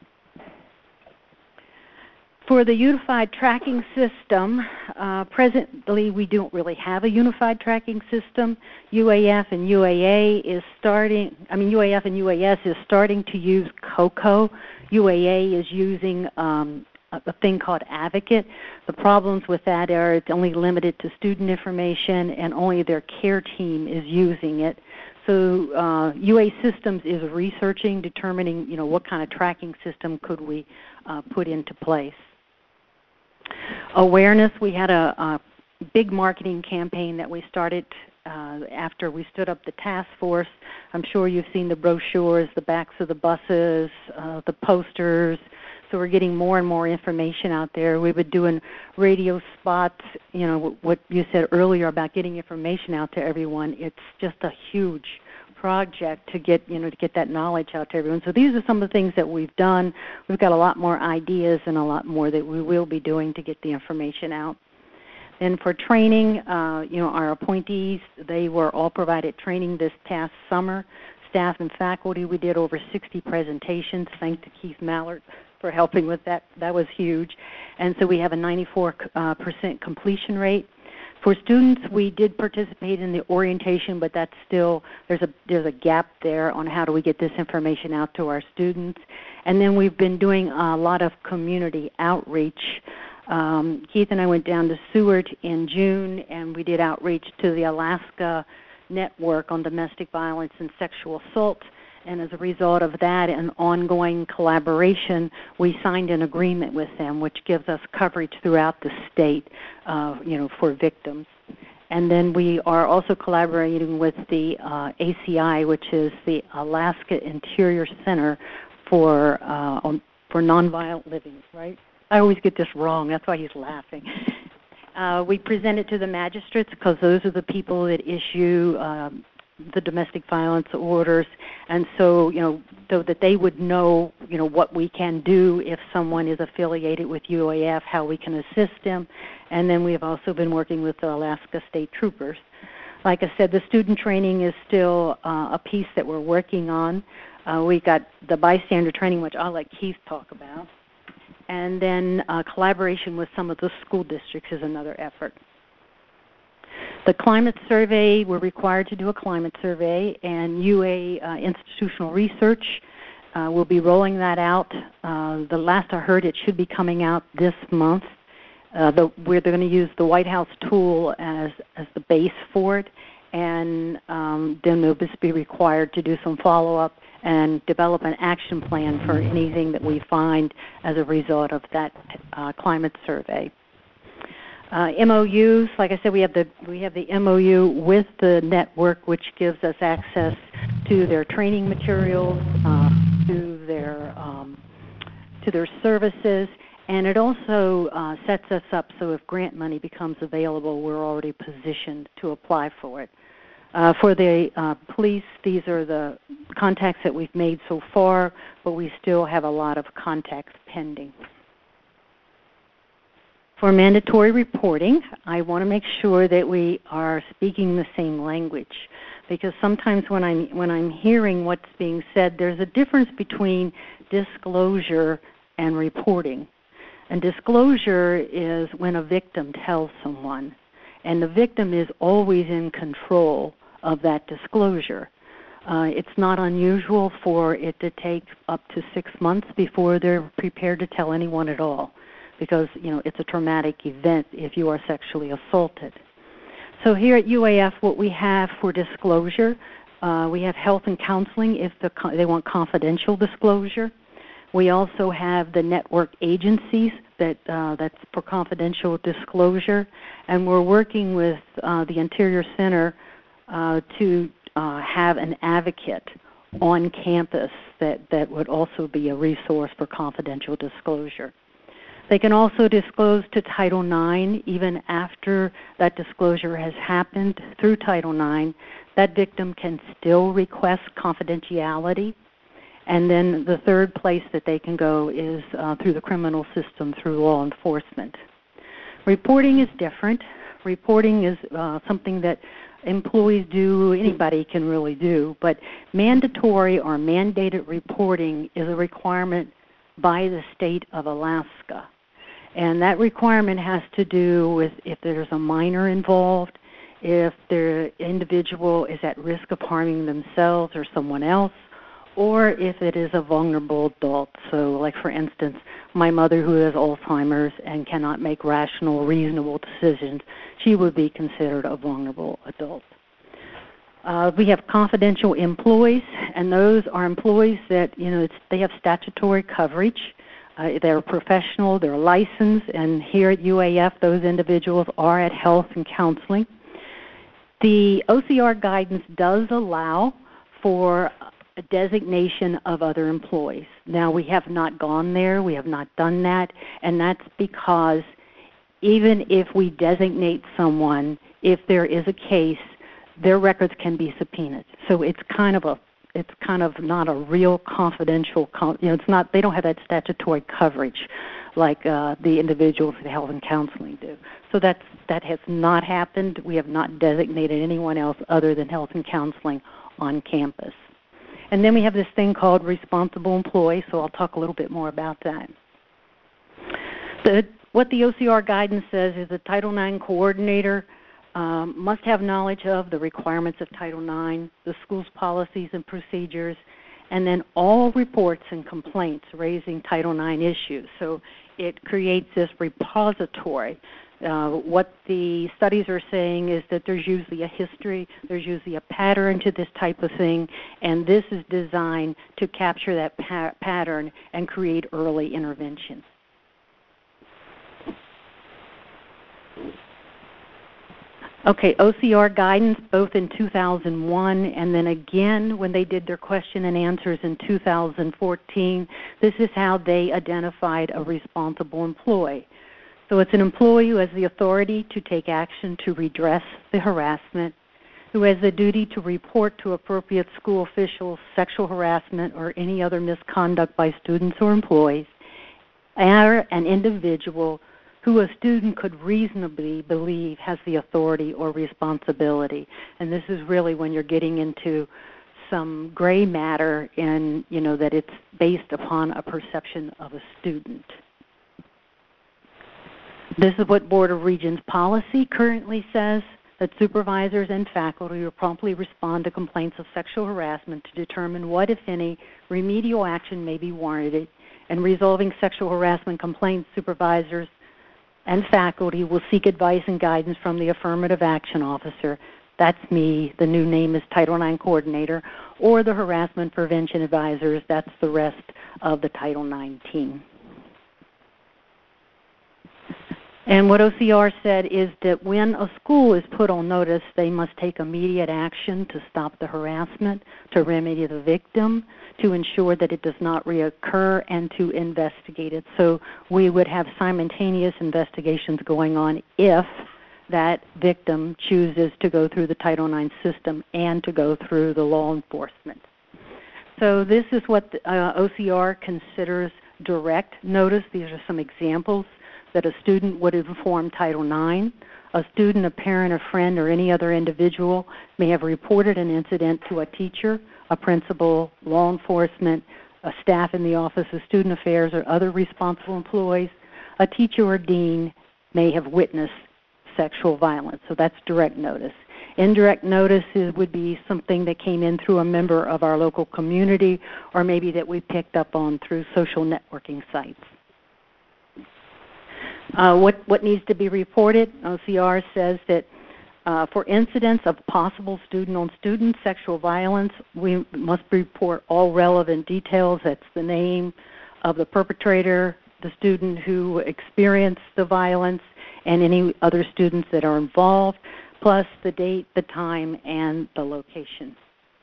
For the unified tracking system, uh, presently we don't really have a unified tracking system. U A F and U A A is starting, I mean U A F and U A S is starting to use COCO. U A A is using um, a thing called Advocate. The problems with that are it's only limited to student information, and only their care team is using it. So uh, U A Systems is researching, determining, you know, what kind of tracking system could we uh, put into place. Awareness, we had a, a big marketing campaign that we started uh, after we stood up the task force. I'm sure you've seen the brochures, the backs of the buses, uh, the posters. So we're getting more and more information out there. We've been doing radio spots, you know, what you said earlier about getting information out to everyone. It's just a huge project to get, you know, to get that knowledge out to everyone. So these are some of the things that we've done. We've got a lot more ideas and a lot more that we will be doing to get the information out. And for training, uh, you know, our appointees, they were all provided training this past summer. Staff and faculty, we did over sixty presentations. Thanks to Keith Mallard for helping with that. That was huge. And so we have a ninety-four percent uh, percent completion rate. For students, we did participate in the orientation, but that's still, there's a there's a gap there on how do we get this information out to our students. And then we've been doing a lot of community outreach. Um, Keith and I went down to Seward in June, and we did outreach to the Alaska Network on Domestic Violence and Sexual Assault. And as a result of that and ongoing collaboration, we signed an agreement with them, which gives us coverage throughout the state, uh, you know, for victims. And then we are also collaborating with the uh, A C I, which is the Alaska Interior Center for uh, on, for Nonviolent Living, right? I always get this wrong. That's why he's laughing. Uh, we present it to the magistrates because those are the people that issue um, the domestic violence orders, and so, you know, so that they would know, you know, what we can do if someone is affiliated with U A F, how we can assist them. And then we have also been working with the Alaska State Troopers. Like I said, the student training is still uh, a piece that we're working on. Uh, we got the bystander training, which I'll let Keith talk about. And then uh, collaboration with some of the school districts is another effort. The climate survey, we're required to do a climate survey, and U A uh, Institutional Research uh, will be rolling that out. Uh, the last I heard, it should be coming out this month, uh, the, where they're going to use the White House tool as, as the base for it, and um, then they'll just be required to do some follow-up and develop an action plan for anything that we find as a result of that uh, climate survey. Uh, M O Us, like I said, we have the we have the M O U with the network, which gives us access to their training materials, uh, to their um, to their services, and it also uh, sets us up so if grant money becomes available, we're already positioned to apply for it. Uh, for the uh, police, these are the contacts that we've made so far, but we still have a lot of contacts pending. For mandatory reporting, I want to make sure that we are speaking the same language, because sometimes when I'm when I'm hearing what's being said, there's a difference between disclosure and reporting. And disclosure is when a victim tells someone, and the victim is always in control of that disclosure. Uh, it's not unusual for it to take up to six months before they're prepared to tell anyone at all, because, you know, it's a traumatic event if you are sexually assaulted. So here at U A F, what we have for disclosure, uh, we have health and counseling if the, they want confidential disclosure. We also have the network agencies that uh, that's for confidential disclosure, and we're working with uh, the Interior Center uh, to uh, have an advocate on campus that, that would also be a resource for confidential disclosure. They can also disclose to Title nine even after that disclosure has happened through Title nine. That victim can still request confidentiality. And then the third place that they can go is uh, through the criminal system, through law enforcement. Reporting is different. Reporting is uh, something that employees do, anybody can really do, but mandatory or mandated reporting is a requirement by the state of Alaska. And that requirement has to do with if there's a minor involved, if the individual is at risk of harming themselves or someone else, or if it is a vulnerable adult. So, like, for instance, my mother who has Alzheimer's and cannot make rational, reasonable decisions, she would be considered a vulnerable adult. Uh, we have confidential employees, and those are employees that, you know, it's, they have statutory coverage. Uh, they're professional, they're licensed, and here at U A F, those individuals are at health and counseling. The O C R guidance does allow for a designation of other employees. Now, we have not gone there, we have not done that, and that's because even if we designate someone, if there is a case, their records can be subpoenaed. So it's kind of a It's kind of not a real confidential, you know, it's not, they don't have that statutory coverage like uh, the individuals at health and counseling do. So that's, that has not happened. We have not designated anyone else other than health and counseling on campus. And then we have this thing called responsible employee, so I'll talk a little bit more about that. The, what the O C R guidance says is the Title nine coordinator Um, must have knowledge of the requirements of Title nine, the school's policies and procedures, and then all reports and complaints raising Title nine issues. So it creates this repository. Uh, what the studies are saying is that there's usually a history, there's usually a pattern to this type of thing, and this is designed to capture that pa- pattern and create early intervention. Okay, O C R guidance both in two thousand one and then again when they did their question and answers in two thousand fourteen. This is how they identified a responsible employee. So it's an employee who has the authority to take action to redress the harassment, who has the duty to report to appropriate school officials sexual harassment or any other misconduct by students or employees, or an individual who a student could reasonably believe has the authority or responsibility. And this is really when you're getting into some gray matter in, you know, that it's based upon a perception of a student. This is what Board of Regents policy currently says, that supervisors and faculty will promptly respond to complaints of sexual harassment to determine what, if any, remedial action may be warranted. And resolving sexual harassment complaints, supervisors and faculty will seek advice and guidance from the affirmative action officer. That's me. The new name is Title nine coordinator, or the harassment prevention advisors. That's the rest of the Title nine team. And what O C R said is that when a school is put on notice, they must take immediate action to stop the harassment, to remedy the victim, to ensure that it does not reoccur, and to investigate it. So we would have simultaneous investigations going on if that victim chooses to go through the Title nine system and to go through the law enforcement. So this is what the, uh, O C R considers direct notice. These are some examples that a student would inform Title nine. A student, a parent, a friend, or any other individual may have reported an incident to a teacher, a principal, law enforcement, a staff in the Office of Student Affairs, or other responsible employees. A teacher or dean may have witnessed sexual violence, so that's direct notice. Indirect notice is, would be something that came in through a member of our local community, or maybe that we picked up on through social networking sites. Uh, what, what needs to be reported? O C R says that uh, for incidents of possible student-on-student sexual violence, we must report all relevant details. That's the name of the perpetrator, the student who experienced the violence, and any other students that are involved, plus the date, the time, and the location.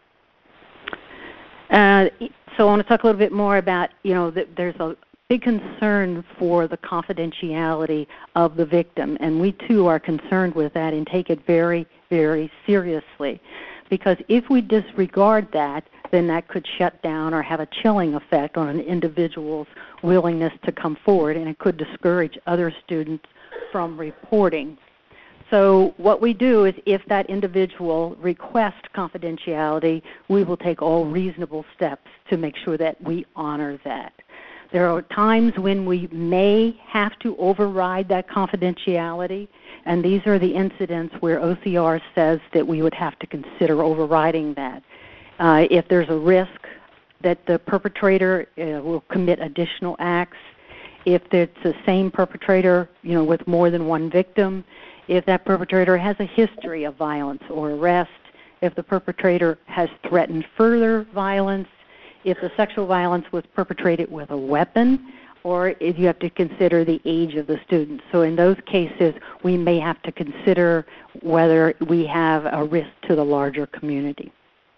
Uh, so I want to talk a little bit more about, you know, that there's a big concern for the confidentiality of the victim, and we too are concerned with that and take it very, very seriously. Because if we disregard that, then that could shut down or have a chilling effect on an individual's willingness to come forward, and it could discourage other students from reporting. So what we do is if that individual requests confidentiality, we will take all reasonable steps to make sure that we honor that. There are times when we may have to override that confidentiality, and these are the incidents where O C R says that we would have to consider overriding that. Uh, if there's a risk that the perpetrator uh, will commit additional acts, if it's the same perpetrator, you know, with more than one victim, if that perpetrator has a history of violence or arrest, if the perpetrator has threatened further violence, if the sexual violence was perpetrated with a weapon, or if you have to consider the age of the student. So in those cases, we may have to consider whether we have a risk to the larger community.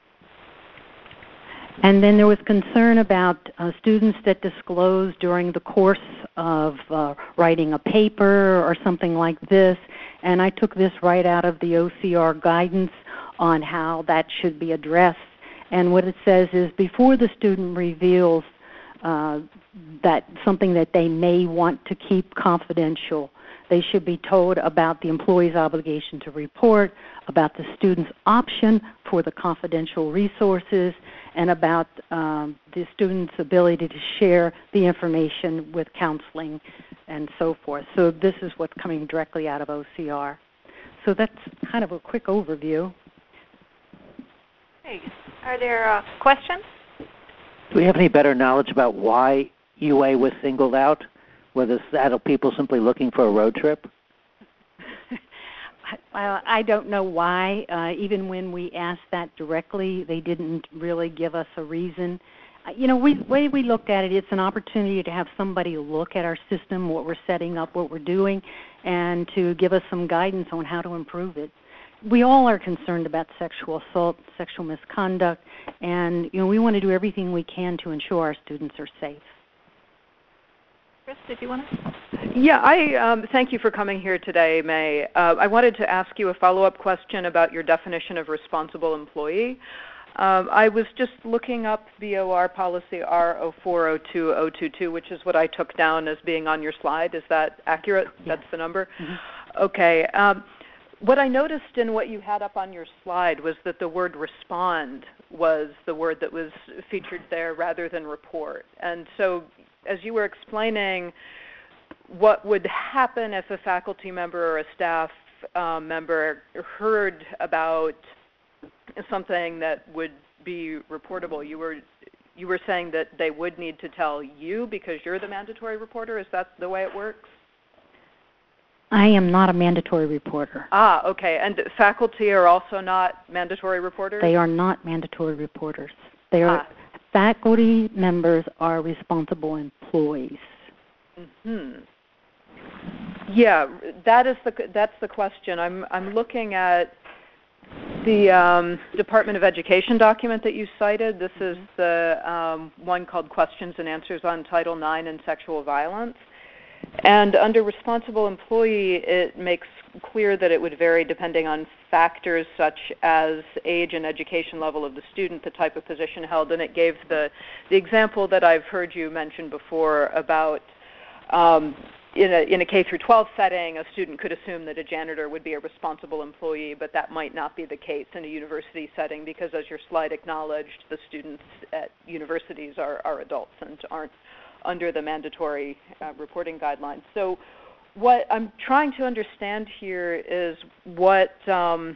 And then there was concern about uh, students that disclose during the course of uh, writing a paper or something like this, and I took this right out of the O C R guidance on how that should be addressed. And what it says is before the student reveals uh, that something that they may want to keep confidential, they should be told about the employee's obligation to report, about the student's option for the confidential resources, and about um, the student's ability to share the information with counseling and so forth. So this is what's coming directly out of O C R. So that's kind of a quick overview. Hey, are there uh, questions? Do we have any better knowledge about why U A was singled out? Whether it's adult people simply looking for a road trip? Well, I don't know why. Uh, even when we asked that directly, they didn't really give us a reason. Uh, you know, we, the way we looked at it, it's an opportunity to have somebody look at our system, what we're setting up, what we're doing, and to give us some guidance on how to improve it. We all are concerned about sexual assault, sexual misconduct, and you know, we want to do everything we can to ensure our students are safe. Chris, did you want to? Yeah, I um, thank you for coming here today, May. Uh, I wanted to ask you a follow-up question about your definition of responsible employee. Um, I was just looking up B O R policy R zero four zero two zero two two, which is what I took down as being on your slide. Is that accurate? Yeah. That's the number? Mm-hmm. Okay. Um, what I noticed in what you had up on your slide was that the word respond was the word that was featured there rather than report. And so as you were explaining what would happen if a faculty member or a staff um, member heard about something that would be reportable, you were you were saying that they would need to tell you because you're the mandatory reporter? Is that the way it works? I am not a mandatory reporter. Ah, okay. And faculty are also not mandatory reporters? They are not mandatory reporters. They are ah. Faculty members are responsible employees. Mm-hmm. Yeah, that is the that's the question. I'm I'm looking at the um, Department of Education document that you cited. This is the um, one called Questions and Answers on Title nine and Sexual Violence. And under responsible employee, it makes clear that it would vary depending on factors such as age and education level of the student, the type of position held, and it gave the, the example that I've heard you mention before about um, in a, in a K through twelve setting, a student could assume that a janitor would be a responsible employee, but that might not be the case in a university setting because, as your slide acknowledged, the students at universities are, are adults and aren't under the mandatory uh, reporting guidelines. So what I'm trying to understand here is what um,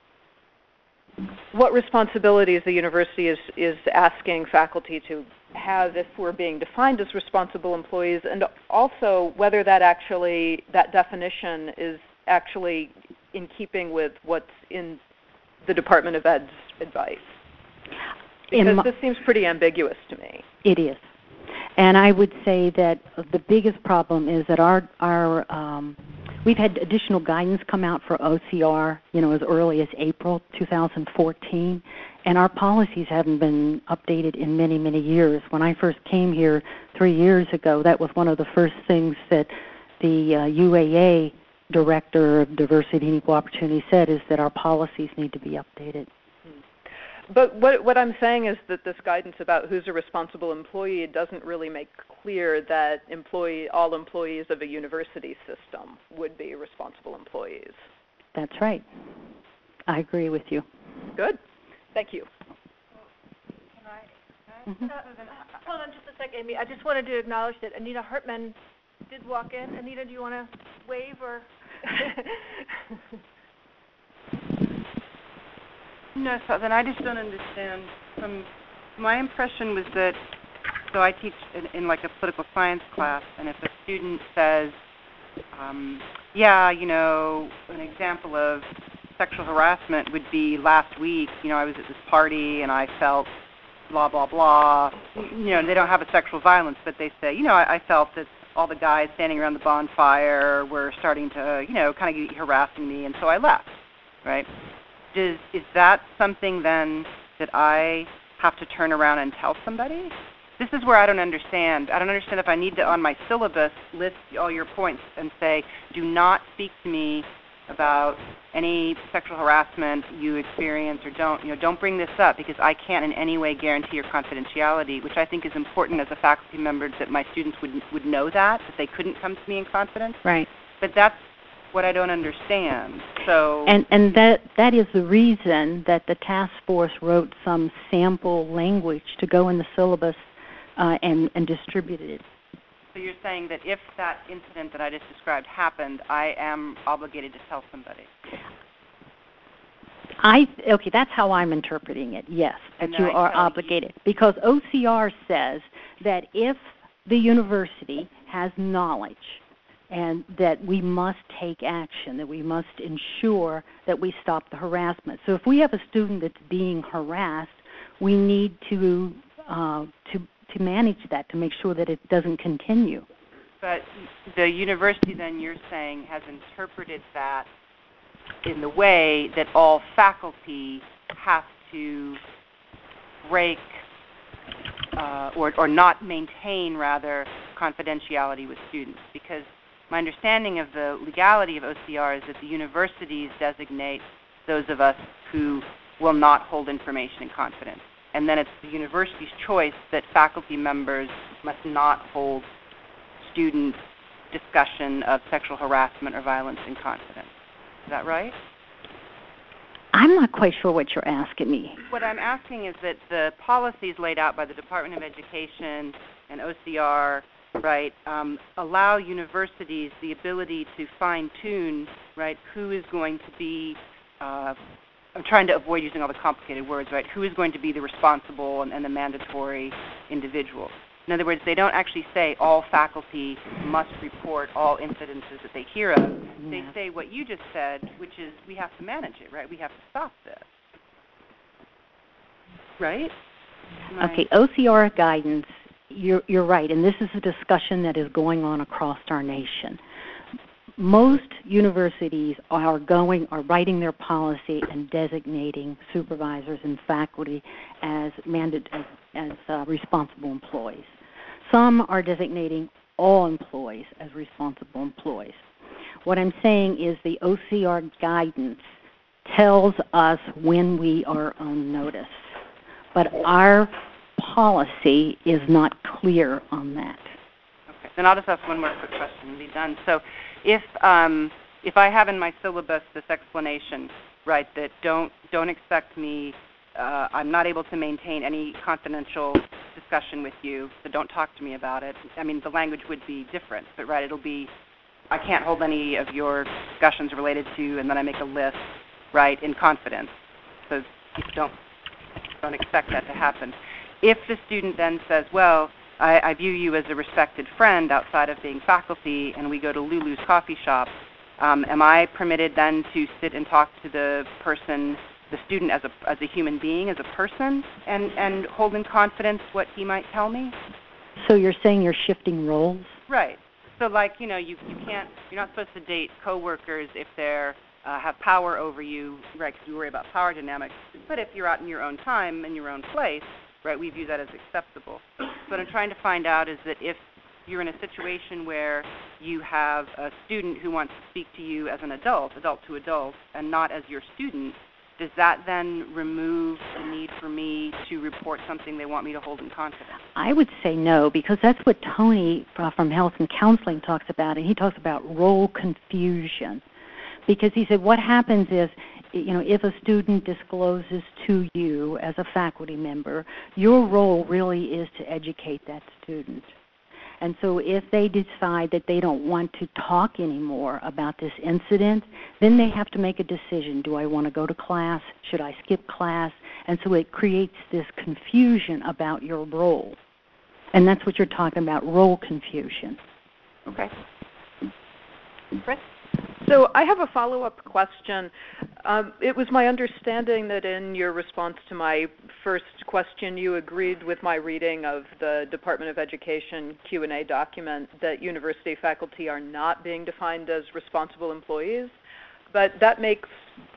what responsibilities the university is, is asking faculty to have if we're being defined as responsible employees, and also whether that actually, that definition is actually in keeping with what's in the Department of Ed's advice. Because this seems pretty ambiguous to me. It is. And I would say that the biggest problem is that our, our um, we've had additional guidance come out for O C R, you know, as early as April two thousand fourteen, and our policies haven't been updated in many, many years. When I first came here three years ago, that was one of the first things that the uh, U A A Director of Diversity and Equal Opportunity said, is that our policies need to be updated. But what, what I'm saying is that this guidance about who's a responsible employee doesn't really make clear that employee, all employees of a university system would be responsible employees. That's right. I agree with you. Good. Thank you. Can I, can I, uh, hold on just a second, Amy. I just wanted to acknowledge that Anita Hartman did walk in. Anita, do you want to wave or? No, so then I just don't understand. From my impression was that, so I teach in, in like a political science class, and if a student says, um, yeah, you know, an example of sexual harassment would be last week, you know, I was at this party and I felt blah, blah, blah. You know, they don't have a sexual violence, but they say, you know, I, I felt that all the guys standing around the bonfire were starting to, you know, kind of harassing me, and so I left, right? Does, is that something then that I have to turn around and tell somebody? This is where I don't understand. I don't understand if I need to, on my syllabus, list all your points and say, do not speak to me about any sexual harassment you experience, or don't, you know, don't bring this up, because I can't in any way guarantee your confidentiality, which I think is important as a faculty member, that my students would would know that, that they couldn't come to me in confidence. Right. But that's what I don't understand. So And and that that is the reason that the task force wrote some sample language to go in the syllabus uh, and and distributed it. So you're saying that if that incident that I just described happened, I am obligated to tell somebody? I okay, that's how I'm interpreting it. Yes, that you are obligated, because O C R says that if the university has knowledge, and that we must take action, that we must ensure that we stop the harassment. So if we have a student that's being harassed, we need to uh, to to manage that, to make sure that it doesn't continue. But the university, then, you're saying, has interpreted that in the way that all faculty have to break uh, or, or not maintain, rather, confidentiality with students. Because my understanding of the legality of O C R is that the universities designate those of us who will not hold information in confidence. And then it's the university's choice that faculty members must not hold student discussion of sexual harassment or violence in confidence. Is that right? I'm not quite sure what you're asking me. What I'm asking is that the policies laid out by the Department of Education and O C R, right, um, allow universities the ability to fine-tune, right, who is going to be, uh, I'm trying to avoid using all the complicated words, right, who is going to be the responsible and, and the mandatory individual. In other words, they don't actually say all faculty must report all incidences that they hear of. Yeah. They say what you just said, which is we have to manage it, right? We have to stop this. Right? Okay, O C R guidance, you're, you're right, and this is a discussion that is going on across our nation. Most universities are going, are writing their policy and designating supervisors and faculty as mandate, as, as uh, responsible employees. Some are designating all employees as responsible employees. What I'm saying is the O C R guidance tells us when we are on notice, but our policy is not clear on that. Okay, then I'll just ask one more quick question and be done. So if um, if I have in my syllabus this explanation, right, that don't don't expect me, uh, I'm not able to maintain any confidential discussion with you, so don't talk to me about it. I mean, the language would be different, but right, it'll be, I can't hold any of your discussions related to, and then I make a list, right, in confidence. So don't don't expect that to happen. If the student then says, well, I, I view you as a respected friend outside of being faculty, and we go to Lulu's coffee shop, um, am I permitted then to sit and talk to the person, the student as a as a human being, as a person, and, and hold in confidence what he might tell me? So you're saying you're shifting roles? Right. So like, you know, you, you can't, you're not supposed to date coworkers if they're uh, have power over you, right, because we worry about power dynamics. But if you're out in your own time, in your own place, right, we view that as acceptable. So what I'm trying to find out is that if you're in a situation where you have a student who wants to speak to you as an adult, adult to adult, and not as your student, does that then remove the need for me to report something they want me to hold in confidence? I would say no, because that's what Tony uh, from Health and Counseling talks about, and he talks about role confusion. Because he said what happens is, you know, if a student discloses to you as a faculty member, your role really is to educate that student. And so if they decide that they don't want to talk anymore about this incident, then they have to make a decision. Do I want to go to class? Should I skip class? And so it creates this confusion about your role. And that's what you're talking about, role confusion. Okay. Chris? So I have a follow-up question. Um, it was my understanding that in your response to my first question, you agreed with my reading of the Department of Education Q and A document that university faculty are not being defined as responsible employees. But that makes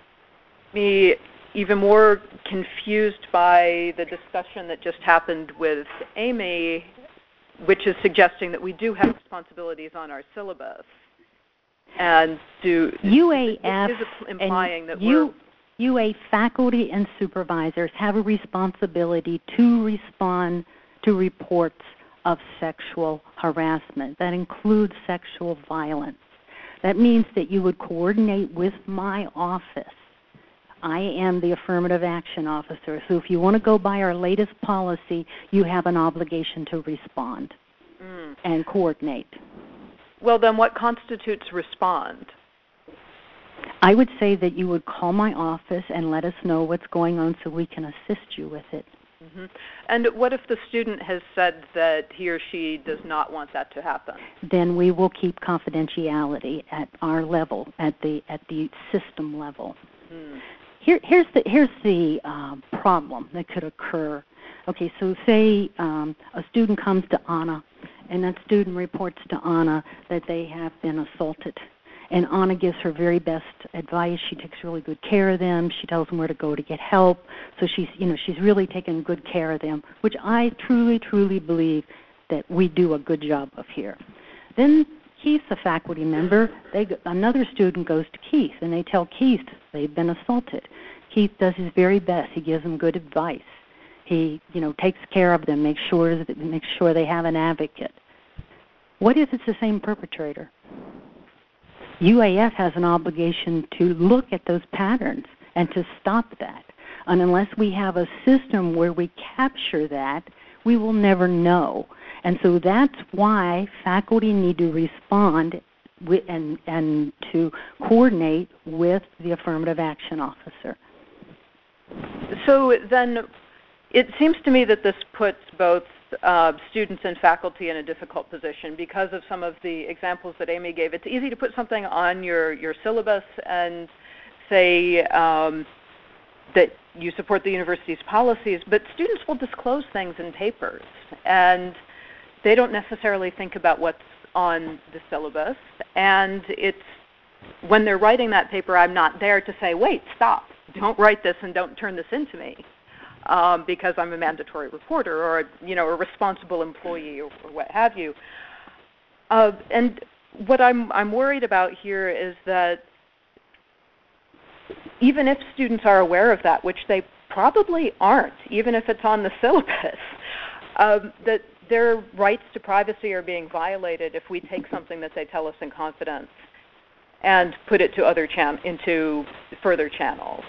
me even more confused by the discussion that just happened with Amy, which is suggesting that we do have responsibilities on our syllabus. And do U A F is implying that U, we're U A faculty and supervisors have a responsibility to respond to reports of sexual harassment. That includes sexual violence. That means that you would coordinate with my office. I am the affirmative action officer, so if you want to go by our latest policy, you have an obligation to respond mm. and coordinate. Well, then what constitutes respond? I would say that you would call my office and let us know what's going on so we can assist you with it. Mm-hmm. And what if the student has said that he or she does not want that to happen? Then we will keep confidentiality at our level, at the at the system level. Mm. Here, here's the here's the uh, problem that could occur. Okay, so say um, a student comes to Anna, and that student reports to Anna that they have been assaulted. And Anna gives her very best advice. She takes really good care of them. She tells them where to go to get help. So she's, you know, she's really taking good care of them, which I truly, truly believe that we do a good job of here. Then Keith's a faculty member. They, another student goes to Keith, and they tell Keith they've been assaulted. Keith does his very best. He gives them good advice. He, you know, takes care of them, makes sure that makes sure they have an advocate. What if it's the same perpetrator? U A F has an obligation to look at those patterns and to stop that. And unless we have a system where we capture that, we will never know. And so that's why faculty need to respond with, and, and to coordinate with the affirmative action officer. So then it seems to me that this puts both uh, students and faculty in a difficult position because of some of the examples that Amy gave. It's easy to put something on your, your syllabus and say um, that you support the university's policies, but students will disclose things in papers, and they don't necessarily think about what's on the syllabus. And it's when they're writing that paper, I'm not there to say, wait, stop, don't write this and don't turn this into me. Um, because I'm a mandatory reporter or, you know, a responsible employee or, or what have you. Uh, and what I'm, I'm worried about here is that even if students are aware of that, which they probably aren't, even if it's on the syllabus, um, that their rights to privacy are being violated if we take something that they tell us in confidence and put it to other chan- into further channels.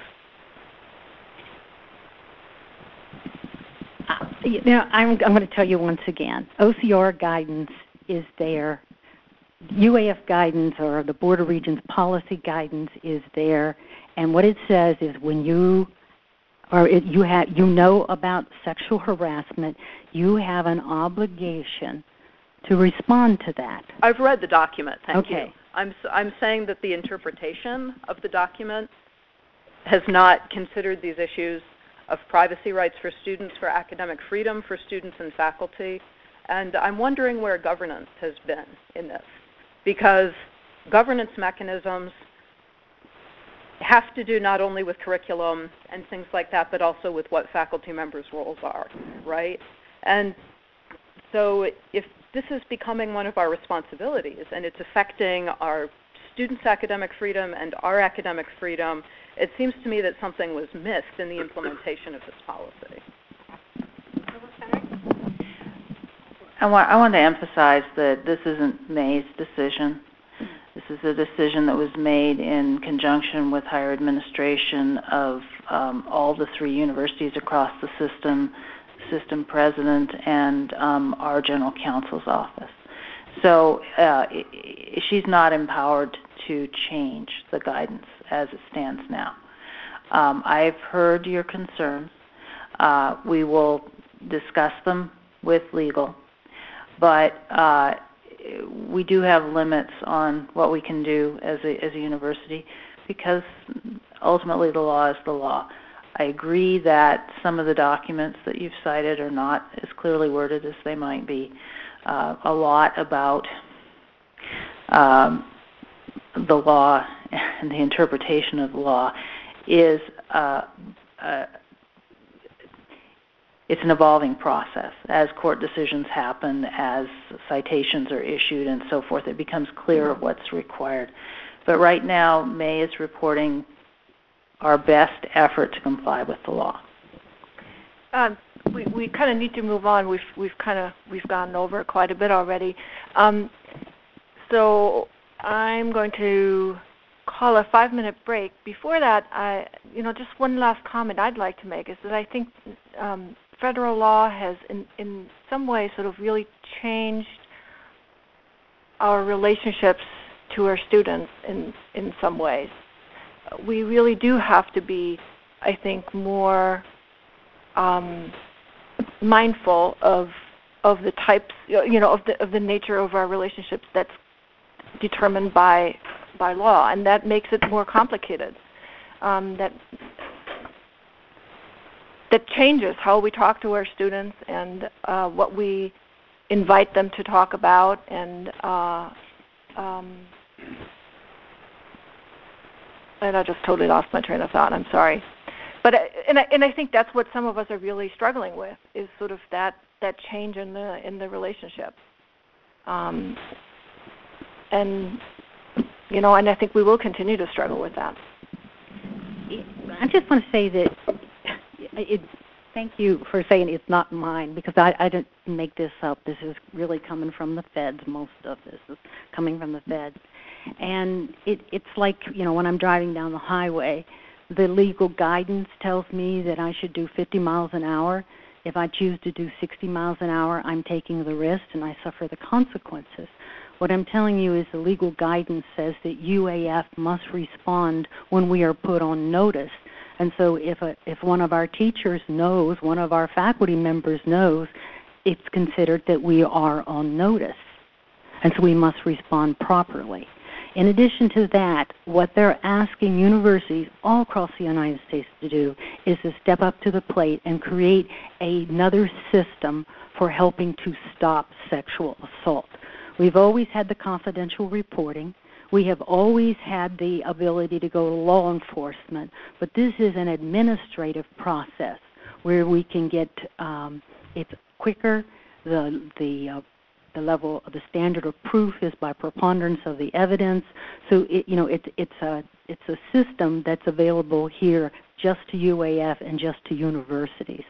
Uh, you know, I'm, I'm going to tell you once again, O C R guidance is there. U A F guidance or the Board of Regents policy guidance is there. And what it says is when you or it, you have you know about sexual harassment, you have an obligation to respond to that. I've read the document, thank okay. you. I'm, I'm saying that the interpretation of the document has not considered these issues of privacy rights for students, for academic freedom for students and faculty, and I'm wondering where governance has been in this, because governance mechanisms have to do not only with curriculum and things like that, but also with what faculty members' roles are, right? And so if this is becoming one of our responsibilities and it's affecting our students' academic freedom and our academic freedom, it seems to me that something was missed in the implementation of this policy. I want, I want to emphasize that this isn't May's decision. This is a decision that was made in conjunction with higher administration of um, all the three universities across the system, system president, and um, our general counsel's office. So uh, she's not empowered to change the guidance as it stands now. Um, I've heard your concerns. Uh, we will discuss them with legal, but uh, we do have limits on what we can do as a, as a university, because ultimately the law is the law. I agree that some of the documents that you've cited are not as clearly worded as they might be. Uh, a lot about um, the law and the interpretation of the law is uh, uh, it's an evolving process. As court decisions happen, as citations are issued and so forth, it becomes clear what's required. But right now, May is reporting our best effort to comply with the law. Um, we we kind of need to move on. We've we've kind of we've gone over quite a bit already. Um, so I'm going to call a five-minute break. Before that, I you know just one last comment I'd like to make is that I think um, federal law has in in some ways sort of really changed our relationships to our students in in some ways. We really do have to be, I think, more um, mindful of of the types, you know, of the of the nature of our relationships that's determined by by law, and that makes it more complicated. Um, that that changes how we talk to our students and uh, what we invite them to talk about, and uh, um, and I just totally lost my train of thought. I'm sorry. But and I, and I think that's what some of us are really struggling with, is sort of that, that change in the in the relationship. Um, and you know, and I think we will continue to struggle with that. I just want to say that it, thank you for saying it's not mine, because I, I didn't make this up. This is really coming from the feds. Most of this is coming from the feds. And it, it's like, you know, when I'm driving down the highway, the legal guidance tells me that I should do fifty miles an hour. If I choose to do sixty miles an hour, I'm taking the risk and I suffer the consequences. What I'm telling you is the legal guidance says that U A F must respond when we are put on notice. And so if a, if one of our teachers knows, one of our faculty members knows, it's considered that we are on notice. And so we must respond properly. In addition to that, what they're asking universities all across the United States to do is to step up to the plate and create another system for helping to stop sexual assault. We've always had the confidential reporting. We have always had the ability to go to law enforcement, but this is an administrative process where we can get, um, it's quicker, the, the uh, the level of the standard of proof is by preponderance of the evidence. So it, you know, it's it's a it's a system that's available here just to U A F and just to universities.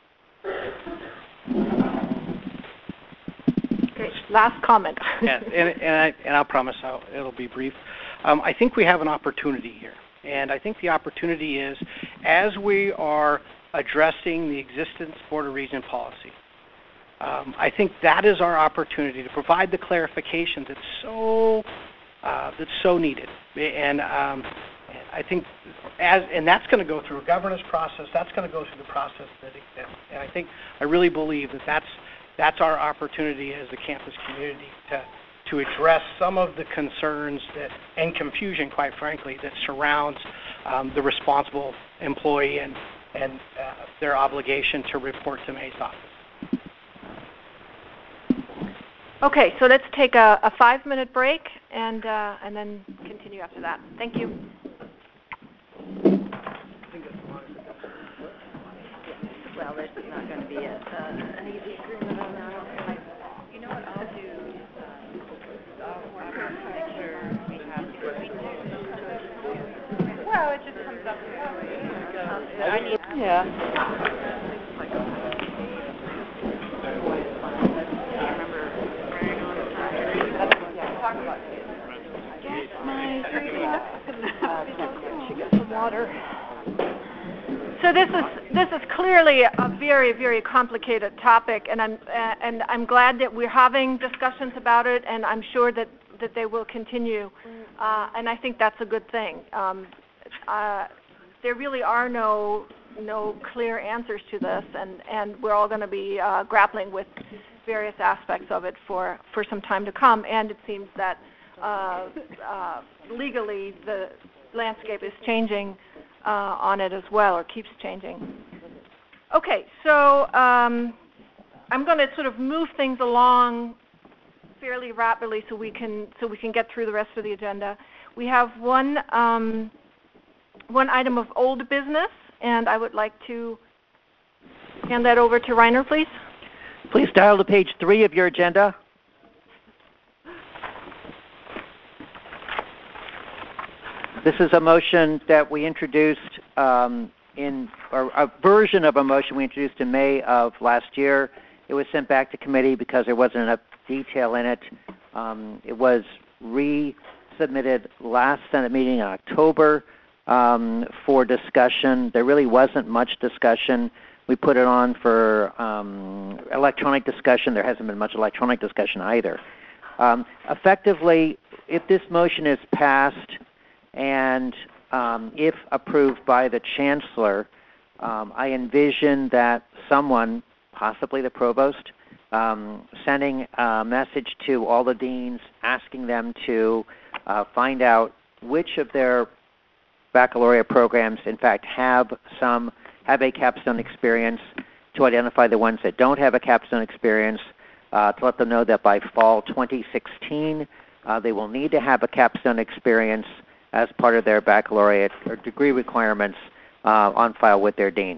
Okay, last comment. Yeah, and and, I, and I'll promise I'll, it'll be brief. Um, I think we have an opportunity here, and I think the opportunity is, as we are addressing the existence Board of Regents policy, Um, I think that is our opportunity to provide the clarification that's so uh, that's so needed, and um, I think as and that's going to go through a governance process. That's going to go through the process that exists, and I think I really believe that that's that's our opportunity as a campus community to to address some of the concerns that and confusion, quite frankly, that surrounds um, the responsible employee and and uh, their obligation to report to May's office. Okay, so let's take a, a five-minute break and uh, and then continue after that. Thank you. Well, this is not going to be a, uh, an easy agreement on that. You know what I'll do? I'll make sure we have. Well, it just comes up. I need. Yeah. Water. So this is this is clearly a very very complicated topic, and I'm uh, and I'm glad that we're having discussions about it, and I'm sure that, that they will continue, uh, and I think that's a good thing. Um, uh, there really are no no clear answers to this, and, and we're all going to be uh, grappling with various aspects of it for, for some time to come, and it seems that uh, uh, legally the landscape is changing uh, on it as well, or keeps changing. Okay, so um, I'm going to sort of move things along fairly rapidly so we can so we can get through the rest of the agenda. We have one um, one item of old business, and I would like to hand that over to Reiner, please. Please dial to page three of your agenda. This is a motion that we introduced um, in, or a version of a motion we introduced in May of last year. It was sent back to committee because there wasn't enough detail in it. Um, it was resubmitted last Senate meeting in October um, for discussion. There really wasn't much discussion. We put it on for um, electronic discussion. There hasn't been much electronic discussion either. Um, effectively, if this motion is passed and um, if approved by the Chancellor, um, I envision that someone, possibly the Provost, um, sending a message to all the deans asking them to uh, find out which of their baccalaureate programs in fact have some have a capstone experience, to identify the ones that don't have a capstone experience, uh, to let them know that by fall twenty sixteen uh, they will need to have a capstone experience as part of their baccalaureate or degree requirements uh, on file with their dean.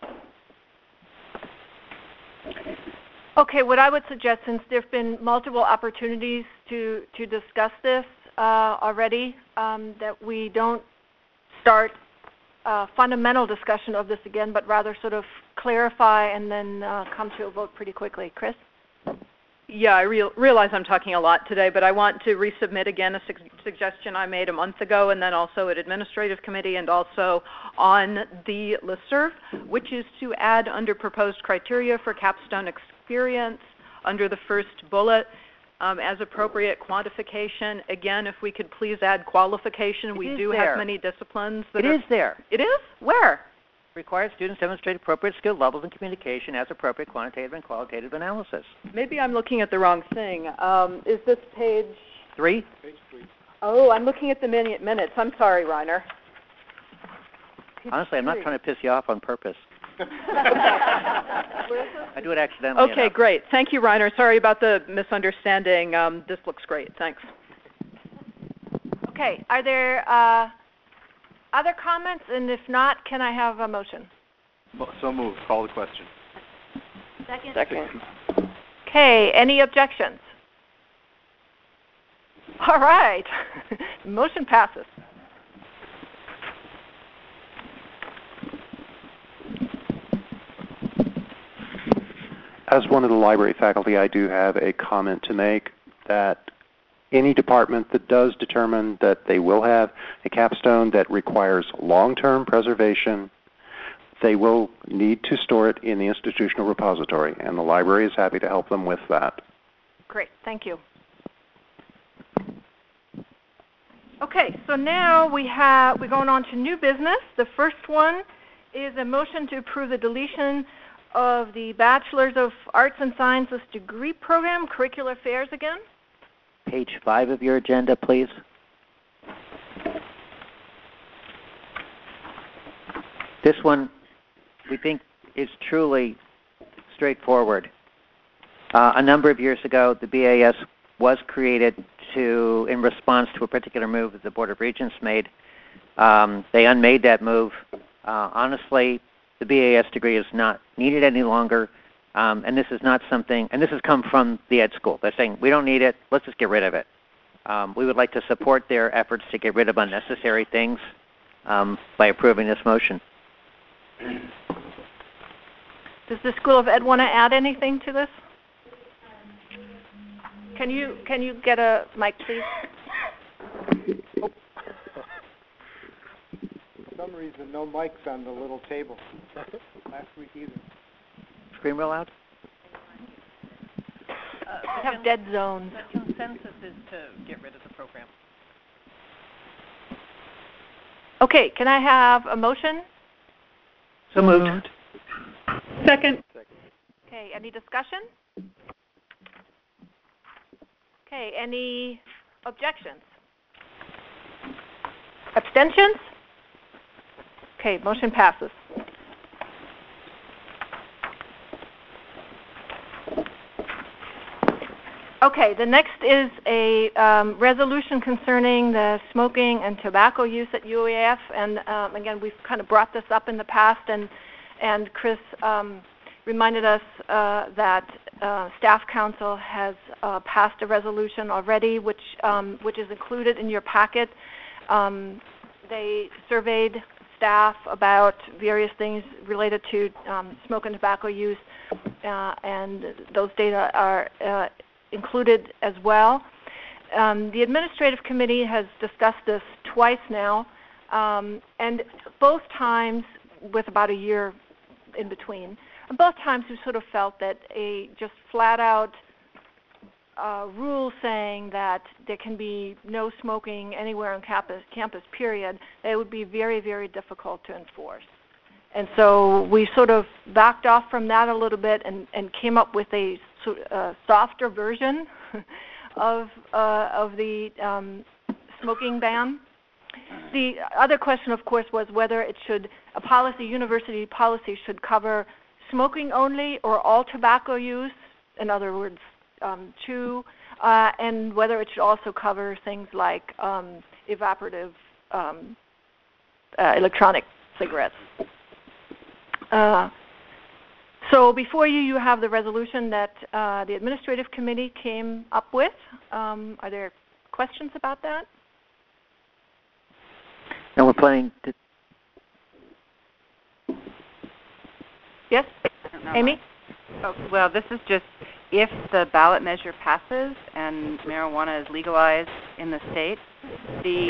Okay, what I would suggest, since there have been multiple opportunities to, to discuss this uh, already, um, that we don't start a fundamental discussion of this again, but rather sort of clarify and then uh, come to a vote pretty quickly. Chris? Yeah, I real, realize I'm talking a lot today, but I want to resubmit again a su suggestion I made a month ago, and then also at Administrative Committee and also on the listserv, which is to add under proposed criteria for capstone experience under the first bullet, um, as appropriate quantification. Again, if we could please add qualification. It we do there. have many disciplines that It are... is there. It is? Where? Required students demonstrate appropriate skill levels in communication as appropriate quantitative and qualitative analysis. Maybe I'm looking at the wrong thing. Um, is this page... Three? Page three. Oh, I'm looking at the minute minutes. I'm sorry, Reiner. Page Honestly, I'm not three. trying to piss you off on purpose. I do it accidentally Okay, enough. great. Thank you, Reiner. Sorry about the misunderstanding. Um, this looks great. Thanks. Okay, are there uh, other comments? And if not, can I have a motion? So moved. Call the question. Second. Second. Okay, any objections? All right, motion passes. As one of the library faculty, I do have a comment to make that any department that does determine that they will have a capstone that requires long-term preservation, they will need to store it in the institutional repository, and the library is happy to help them with that. Great, thank you. Okay, so now we have, we're going on to new business. The first one is a motion to approve the deletion of the Bachelor's of Arts and Sciences degree program, curricular affairs again. Page five of your agenda, please. This one, we think, is truly straightforward. Uh, a number of years ago, the B A S was created to, in response to a particular move that the Board of Regents made. Um, they unmade that move. Uh, honestly, the B A S degree is not needed any longer, um, and this is not something, and this has come from the Ed School. They're saying, we don't need it, let's just get rid of it. Um, we would like to support their efforts to get rid of unnecessary things um, by approving this motion. Does the School of Ed want to add anything to this? Can you, can you get a mic, please? For some reason, no mics on the little table. Last week either. Scream real loud. Uh, we have dead zones. The consensus is to get rid of the program. Okay, can I have a motion? So moved. Second. Okay, any discussion? Okay, any objections? Abstentions? Okay, motion passes. Okay, the next is a um, resolution concerning the smoking and tobacco use at U A F, and um, again, we've kind of brought this up in the past, and and Chris um, reminded us uh, that uh, Staff Council has uh, passed a resolution already, which um, which is included in your packet. Um, they surveyed staff about various things related to um, smoke and tobacco use, uh, and those data are uh, included as well. Um, the Administrative Committee has discussed this twice now, um, and both times with about a year in between. And both times we sort of felt that a just flat-out uh, rule saying that there can be no smoking anywhere on campus, campus, period, that it would be very, very difficult to enforce. And so we sort of backed off from that a little bit and, and came up with a uh, softer version of, uh, of the um, smoking ban. The other question, of course, was whether it should, a policy, university policy should cover smoking only or all tobacco use, in other words, um, chew, uh, and whether it should also cover things like um, evaporative um, uh, electronic cigarettes. Uh, so before you, you have the resolution that uh, the Administrative Committee came up with. Um, are there questions about that? And we're planning to... Yes? Amy? Oh, well, this is just if the ballot measure passes and marijuana is legalized in the state. The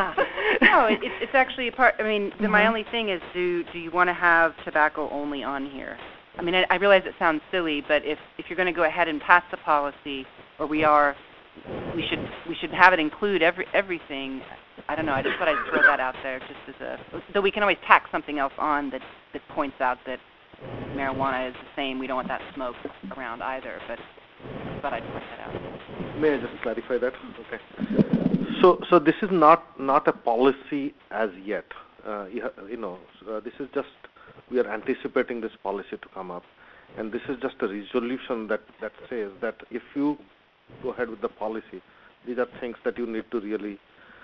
no, it, it's actually a part. I mean, the, mm-hmm. my only thing is, do do you want to have tobacco only on here? I mean, I, I realize it sounds silly, but if if you're going to go ahead and pass the policy, or we are, we should we should have it include every everything. I don't know. I just thought I'd throw that out there, just as a. Though we can always tack something else on that that points out that marijuana is the same. We don't want that smoke around either. But I thought I'd point that out. May I just clarify that? Okay. So, so this is not not a policy as yet. Uh, you, you know, uh, this is just we are anticipating this policy to come up, and this is just a resolution that that says that if you go ahead with the policy, these are things that you need to really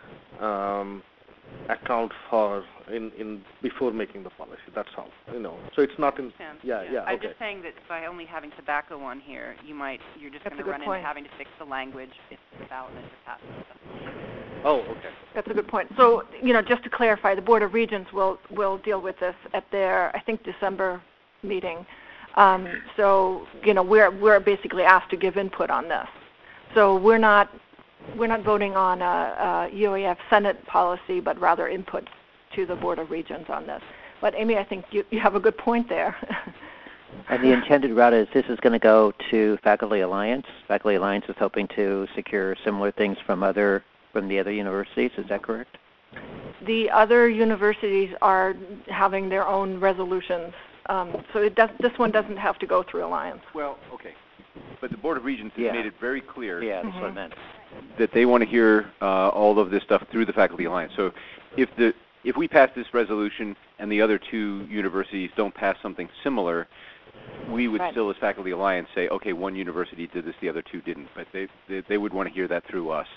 um, account for in, in before making the policy. That's all. You know, so it's not in. Yeah, yeah. yeah I'm okay. just saying that by only having tobacco on here, you might you're just going to run point. into having to fix the language if the ballot measure passes. Oh, okay. That's a good point. So, you know, just to clarify, the Board of Regents will will deal with this at their, I think, December meeting. Um, so, you know, we're we're basically asked to give input on this. So we're not we're not voting on a, a U A F Senate policy, but rather input to the Board of Regents on this. But Amy, I think you, you have a good point there. And the intended route is this is going to go to Faculty Alliance. Faculty Alliance is hoping to secure similar things from other from the other universities. Is that correct? The other universities are having their own resolutions, um, so it does, this one doesn't have to go through Alliance. Well, okay, but the Board of Regents has yeah. made it very clear. Yeah, that's mm-hmm. what I meant. That they want to hear uh, all of this stuff through the Faculty Alliance. So if the if we pass this resolution and the other two universities don't pass something similar, we would right. still, as Faculty Alliance, say, okay, one university did this, the other two didn't. But they they, they would want to hear that through us.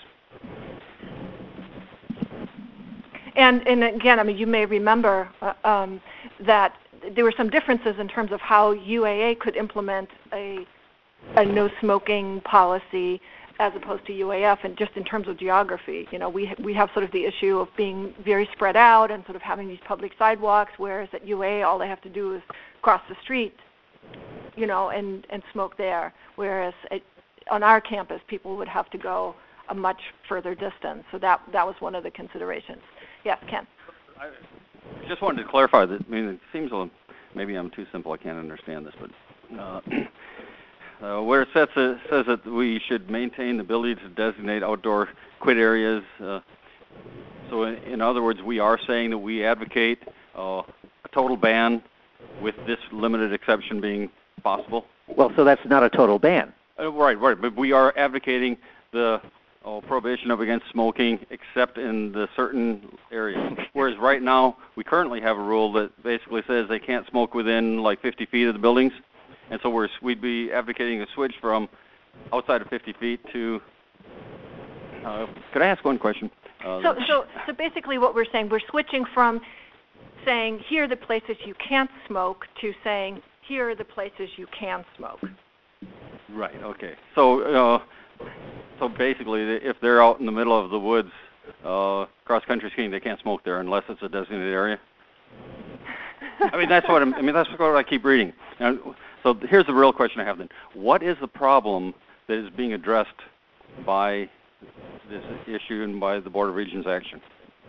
And, and again, I mean, you may remember uh, um, that there were some differences in terms of how U A A could implement a, a no smoking policy as opposed to U A F, and just in terms of geography. You know, we we have sort of the issue of being very spread out and sort of having these public sidewalks, whereas at U A A all they have to do is cross the street, you know, and, and smoke there. Whereas at, on our campus, people would have to go a much further distance. So that that was one of the considerations. Yes, Ken. I just wanted to clarify that. I mean, it seems a little, maybe I'm too simple. I can't understand this, but uh, uh, where it says, it says that we should maintain the ability to designate outdoor quit areas. Uh, so, in, in other words, we are saying that we advocate uh, a total ban, with this limited exception being possible. Well, so that's not a total ban. Uh, right, right. But we are advocating the oh, prohibition up against smoking except in the certain areas. Whereas right now, we currently have a rule that basically says they can't smoke within like fifty feet of the buildings. And so we're, we'd be advocating a switch from outside of fifty feet to, uh, could I ask one question? Uh, so, so, so basically what we're saying, we're switching from saying here are the places you can't smoke to saying here are the places you can smoke. Right, okay. So, uh, so basically, if they're out in the middle of the woods, uh, cross-country skiing, they can't smoke there unless it's a designated area? I mean, that's what I'm, I mean, that's what I keep reading. And so here's the real question I have then. What is the problem that is being addressed by this issue and by the Board of Regents action?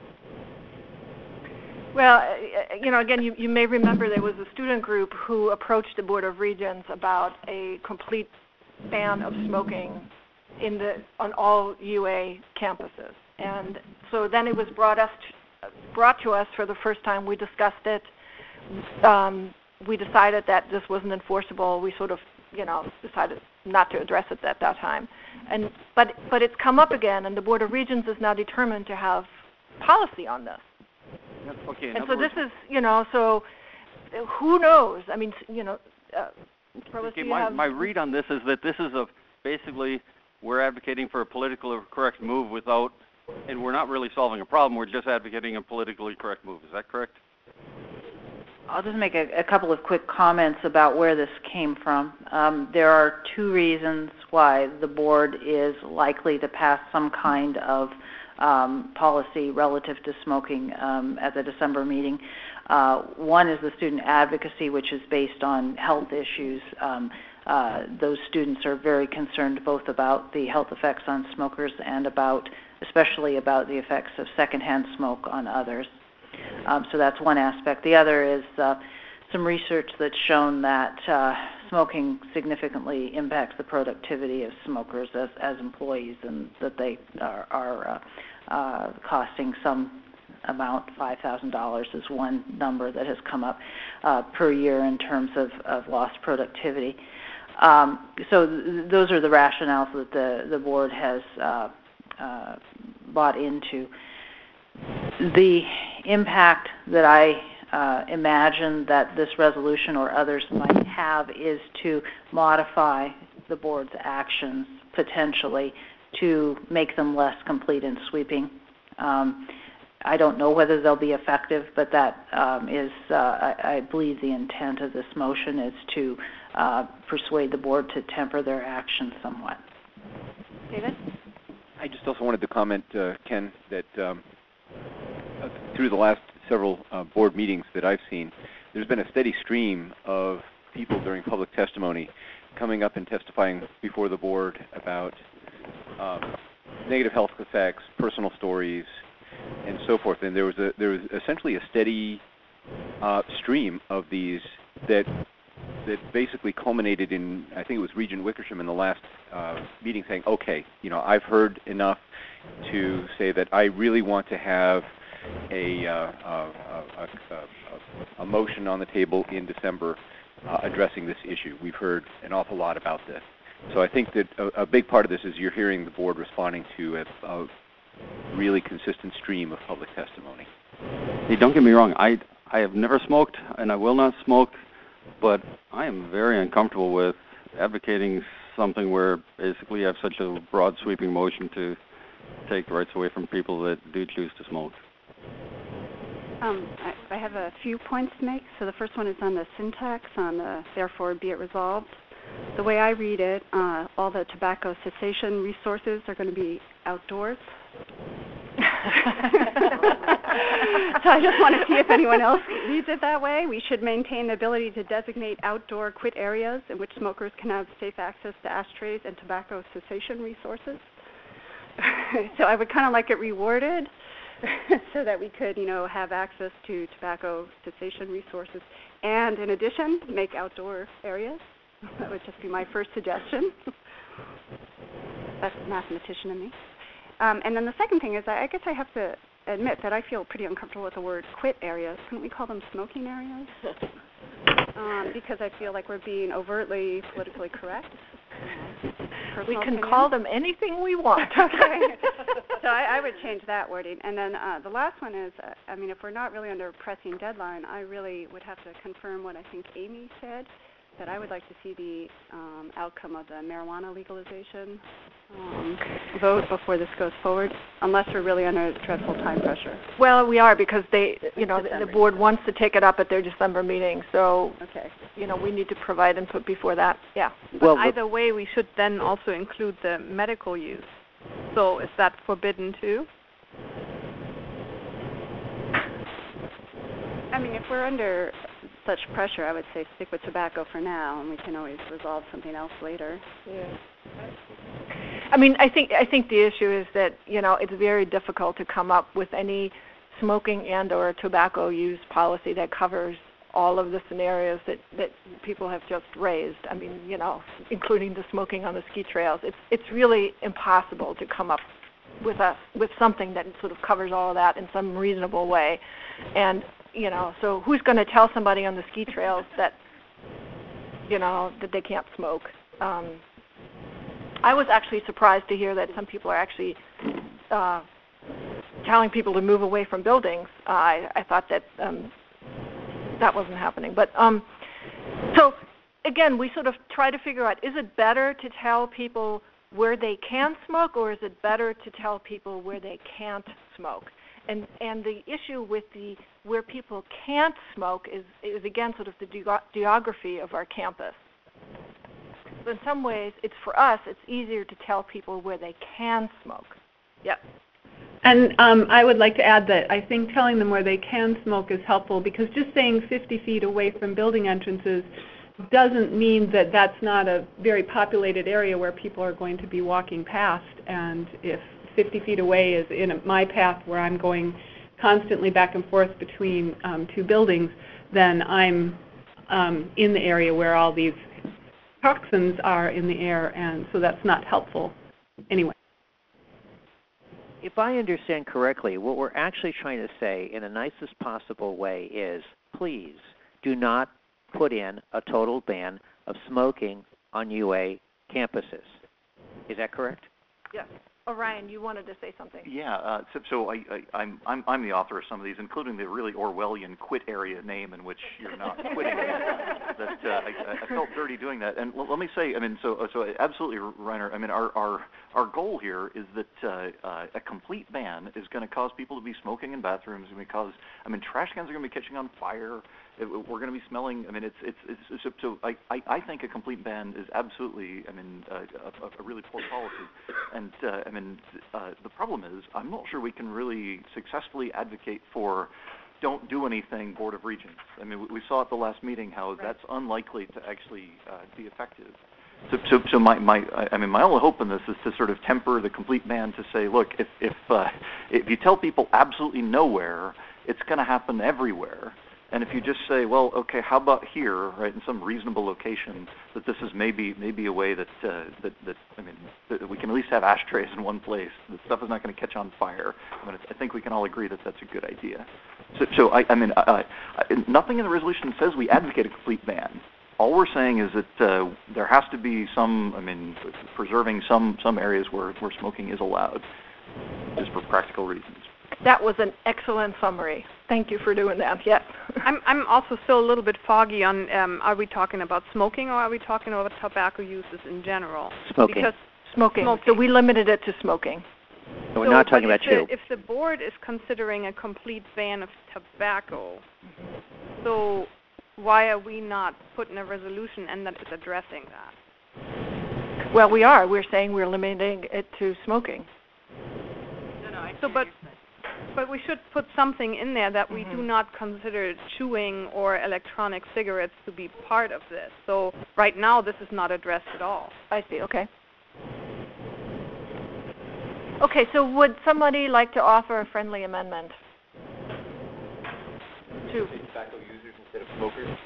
Well, you know, again, you, you may remember there was a student group who approached the Board of Regents about a complete ban of smoking in the on all U A campuses, and so then it was brought us to, brought to us for the first time. We discussed it. Um, we decided that this wasn't enforceable. We sort of, you know, decided not to address it at that time. And but but it's come up again, and the Board of Regents is now determined to have policy on this. Okay, and so this is, you know, so who knows? I mean, you know, uh, okay, my, have... my read on this is that this is a basically we're advocating for a politically correct move without, and we're not really solving a problem. We're just advocating a politically correct move. Is that correct? I'll just make a, a couple of quick comments about where this came from. Um, there are two reasons why the board is likely to pass some kind of um, policy relative to smoking um, at the December meeting. Uh, one is the student advocacy, which is based on health issues. Um, uh, those students are very concerned both about the health effects on smokers and about, especially about the effects of secondhand smoke on others. Um, so that's one aspect. The other is uh, some research that's shown that uh, smoking significantly impacts the productivity of smokers as, as employees, and that they are, are uh, uh, costing some amount. five thousand dollars is one number that has come up uh, per year in terms of, of lost productivity. Um, so th- those are the rationales that the, the board has uh, uh, bought into. The impact that I uh, imagine that this resolution or others might have is to modify the board's actions potentially to make them less complete and sweeping. Um, I don't know whether they'll be effective, but that um, is, uh, I, I believe the intent of this motion is to uh, persuade the board to temper their actions somewhat. David? I just also wanted to comment, uh, Ken, that um, through the last several uh, board meetings that I've seen, there's been a steady stream of people during public testimony coming up and testifying before the board about um, negative health effects, personal stories, and so forth. And there was a there was essentially a steady uh, stream of these that that basically culminated in, I think it was Regent Wickersham in the last uh, meeting saying, okay, you know, I've heard enough to say that I really want to have a, uh, a, a, a, a motion on the table in December uh, addressing this issue. We've heard an awful lot about this. So I think that a, a big part of this is you're hearing the board responding to a, a really consistent stream of public testimony. Hey, don't get me wrong. I, I have never smoked, and I will not smoke, but I am very uncomfortable with advocating something where basically you have such a broad sweeping motion to take rights away from people that do choose to smoke. Um, I, I have a few points to make. So the first one is on the syntax, on the therefore be it resolved. The way I read it, uh, all the tobacco cessation resources are going to be outdoors. So I just want to see if anyone else reads it that way. We should maintain the ability to designate outdoor quit areas in which smokers can have safe access to ashtrays and tobacco cessation resources. So I would kind of like it reworded so that we could, you know, have access to tobacco cessation resources and, in addition, make outdoor areas. That would just be my first suggestion. That's a mathematician in me. Um, and then the second thing is, I, I guess I have to admit that I feel pretty uncomfortable with the word quit areas. Couldn't we call them smoking areas? um, because I feel like we're being overtly politically correct. personal We can opinion. call them anything we want. Okay. So I, I would change that wording. And then uh, the last one is, uh, I mean, if we're not really under a pressing deadline, I really would have to confirm what I think Amy said, that I would like to see the um, outcome of the marijuana legalization um, vote before this goes forward, unless we're really under dreadful time pressure. Well, we are, because they, you know, the, December. the board wants to take it up at their December meeting. So, okay. you know, we need to provide input before that. Yeah. But Well, either way, we should then also include the medical use. So is that forbidden too? I mean, if we're under such pressure, I would say stick with tobacco for now, and we can always resolve something else later. Yeah. I mean, I think I think the issue is that, you know, it's very difficult to come up with any smoking and or tobacco use policy that covers all of the scenarios that, that people have just raised. I mean, you know, including the smoking on the ski trails. It's it's really impossible to come up with a with something that sort of covers all of that in some reasonable way. And, you know, so who's going to tell somebody on the ski trails that, you know, that they can't smoke? Um, I was actually surprised to hear that some people are actually uh, telling people to move away from buildings. Uh, I, I thought that um, that wasn't happening. But um, so, again, we sort of try to figure out, is it better to tell people where they can smoke, or is it better to tell people where they can't smoke? And and the issue with the where people can't smoke is, is again, sort of the ge- geography of our campus. So in some ways, it's for us, it's easier to tell people where they can smoke. Yep. And um, I would like to add that I think telling them where they can smoke is helpful, because just saying fifty feet away from building entrances doesn't mean that that's not a very populated area where people are going to be walking past. And if fifty feet away is in a, my path where I'm going constantly back and forth between um, two buildings, then I'm um, in the area where all these toxins are in the air, and so that's not helpful anyway. If I understand correctly, what we're actually trying to say in the nicest possible way is, please do not put in a total ban of smoking on U A campuses. Is that correct? Yes. Orion, you wanted to say something. Yeah, uh, so, so I, I, I'm, I'm, I'm the author of some of these, including the really Orwellian quit area name, in which you're not quitting. that uh, I, I felt dirty doing that. And l- let me say, I mean, so, so absolutely, Reiner. I mean, our, our, our goal here is that uh, uh, a complete ban is going to cause people to be smoking in bathrooms, because, I mean, trash cans are going to be catching on fire. It, we're going to be smelling. I mean, it's, it's, it's. So, so I, I, I think a complete ban is absolutely, I mean, uh, a, a really poor policy. And uh, I mean, uh, the problem is, I'm not sure we can really successfully advocate for don't do anything Board of Regents. I mean, we, we saw at the last meeting how right. that's unlikely to actually uh, be effective. So, so, so my, my, I mean, my only hope in this is to sort of temper the complete ban to say, look, if, if, uh, if you tell people absolutely nowhere, it's going to happen everywhere. And if you just say, well, okay, how about here, right, in some reasonable location, that this is maybe maybe a way that uh, that that I mean, that we can at least have ashtrays in one place. The stuff is not going to catch on fire. I mean, I think we can all agree that that's a good idea. So, so I, I mean, uh, nothing in the resolution says we advocate a complete ban. All we're saying is that uh, there has to be some, I mean, preserving some some areas where where smoking is allowed, just for practical reasons. That was an excellent summary. Thank you for doing that. Yes. I'm I'm also still a little bit foggy on, um, are we talking about smoking, or are we talking about tobacco uses in general? Smoking. Because smoking. smoking. So we limited it to smoking. So we're not talking about if you. The, if the board is considering a complete ban of tobacco, mm-hmm. so why are we not putting a resolution and that is addressing that? Well, we are. We're saying we're limiting it to smoking. No, no, I so, but. But we should put something in there that we mm-hmm. do not consider chewing or electronic cigarettes to be part of this. So right now, this is not addressed at all. I see. Okay. Okay, so would somebody like to offer a friendly amendment? To tobacco users instead of smokers?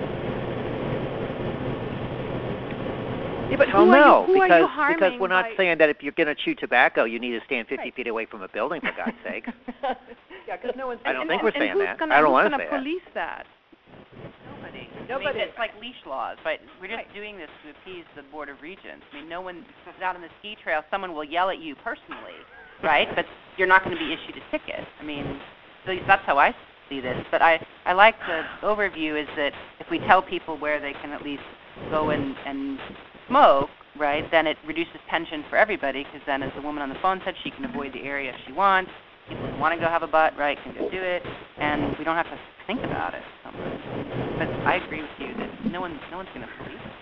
Yeah, but well, who no, are you, who because, are you harming because we're not by... saying that if you're going to chew tobacco, you need to stand fifty right. feet away from a building, for God's sake. Yeah, because no one's... I don't and, think and, we're saying and that. Gonna, I don't want to say police that. Nobody. Nobody. I mean, it's like leash laws, right? We're just right. doing this to appease the Board of Regents. I mean, no one is out on the ski trail. Someone will yell at you personally, right? But you're not going to be issued a ticket. I mean, so that's how I see this. But I, I like the overview is that if we tell people where they can at least go and, and smoke, right, then it reduces tension for everybody, because then, as the woman on the phone said, she can avoid the area if she wants. People who want to go have a butt, right, can go do it, and we don't have to think about it. So, but I agree with you that no one, no one's going to police it.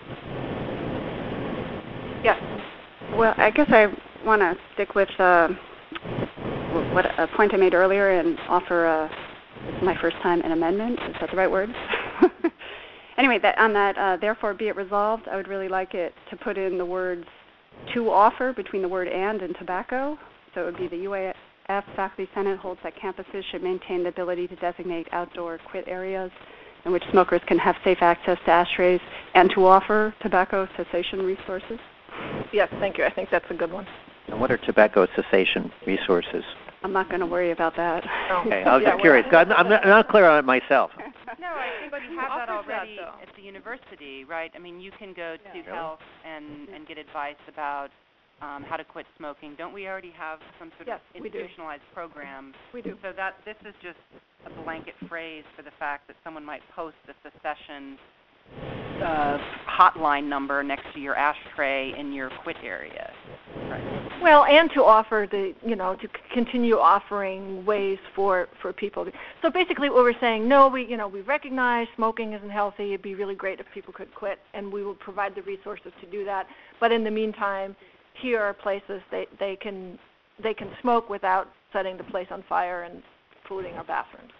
Yeah. Well, I guess I want to stick with uh, what a point I made earlier and offer a, this is my first time an amendment. Is that the right word? Anyway, that on that, uh, therefore be it resolved, I would really like it to put in the words to offer between the word and and tobacco. So it would be the U A F Faculty Senate holds that campuses should maintain the ability to designate outdoor quit areas in which smokers can have safe access to ashtrays and to offer tobacco cessation resources. Yes, thank you. I think that's a good one. And what are tobacco cessation resources? I'm not going to worry about that. Okay, I was just curious. I'm, I'm, not, I'm not clear on it myself. No, I think we have that already that, at the university, right? I mean, you can go to yeah. health and, and get advice about um, how to quit smoking. Don't we already have some sort yes, of institutionalized program? We do. So that this is just a blanket phrase for the fact that someone might post a secession uh, hotline number next to your ashtray in your quit area. Right. Well, and to offer the, you know, to c- continue offering ways for, for people. To, so basically what we're saying, no, we, you know, we recognize smoking isn't healthy. It'd be really great if people could quit, and we will provide the resources to do that. But in the meantime, here are places they, they can they can smoke without setting the place on fire and polluting our bathrooms.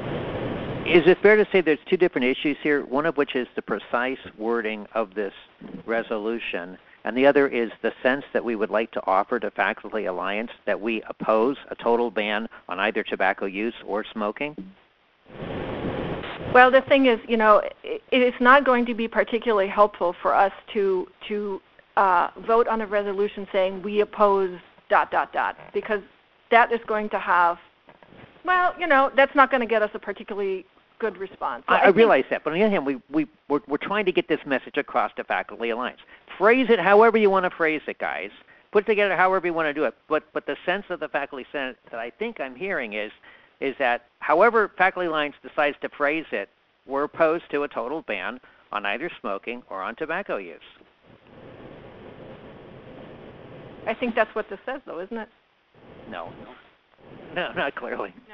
Is it fair to say there's two different issues here, one of which is the precise wording of this resolution, and the other is the sense that we would like to offer to Faculty Alliance that we oppose a total ban on either tobacco use or smoking? Well, the thing is, you know, it, it is not going to be particularly helpful for us to to uh, vote on a resolution saying we oppose dot, dot, dot, because that is going to have, well, you know, that's not going to get us a particularly good response. So I, I, I realize that, but on the other hand, we, we, we're, we're trying to get this message across to Faculty Alliance. Phrase it however you want to phrase it, guys. Put it together however you want to do it. But but the sense of the Faculty Senate that I think I'm hearing is is that however Faculty Alliance decides to phrase it, we're opposed to a total ban on either smoking or on tobacco use. I think that's what this says, though, isn't it? No. No, not clearly. No.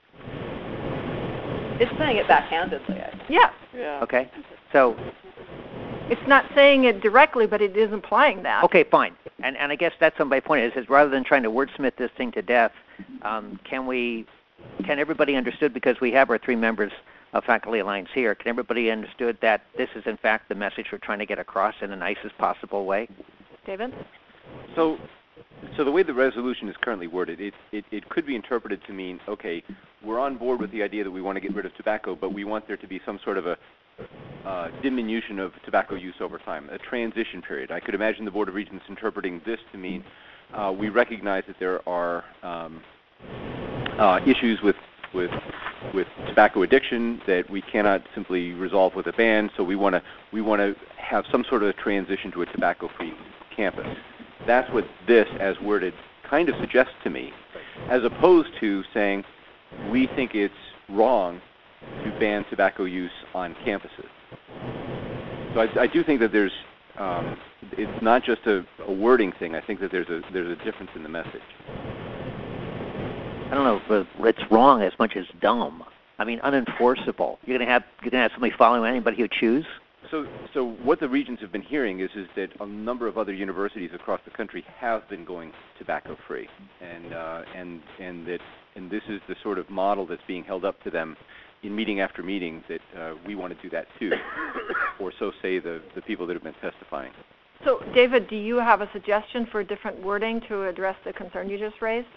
It's saying it backhandedly, I think. Yeah. Yeah. Okay. So it's not saying it directly, but it is implying that. Okay, fine. And and I guess that's what my point is, is rather than trying to wordsmith this thing to death, um, can we, can everybody understood, because we have our three members of Faculty Alliance here, can everybody understood that this is in fact the message we're trying to get across in the nicest possible way? David? So So the way the resolution is currently worded, it, it, it could be interpreted to mean, okay, we're on board with the idea that we want to get rid of tobacco, but we want there to be some sort of a uh, diminution of tobacco use over time, a transition period. I could imagine the Board of Regents interpreting this to mean uh, we recognize that there are um, uh, issues with, with, with tobacco addiction that we cannot simply resolve with a ban, so we want to we want to have some sort of a transition to a tobacco-free campus. That's what this, as worded, kind of suggests to me, as opposed to saying we think it's wrong to ban tobacco use on campuses. So I, I do think that there's, um, it's not just a, a wording thing. I think that there's a there's a difference in the message. I don't know if it's wrong as much as dumb. I mean, unenforceable. You're gonna have you're gonna have somebody following anybody who choose. So, so what the Regents have been hearing is, is that a number of other universities across the country have been going tobacco-free, and uh, and and that and this is the sort of model that's being held up to them in meeting after meeting, that uh, we want to do that too, or so say the the people that have been testifying. So, David, do you have a suggestion for different wording to address the concern you just raised?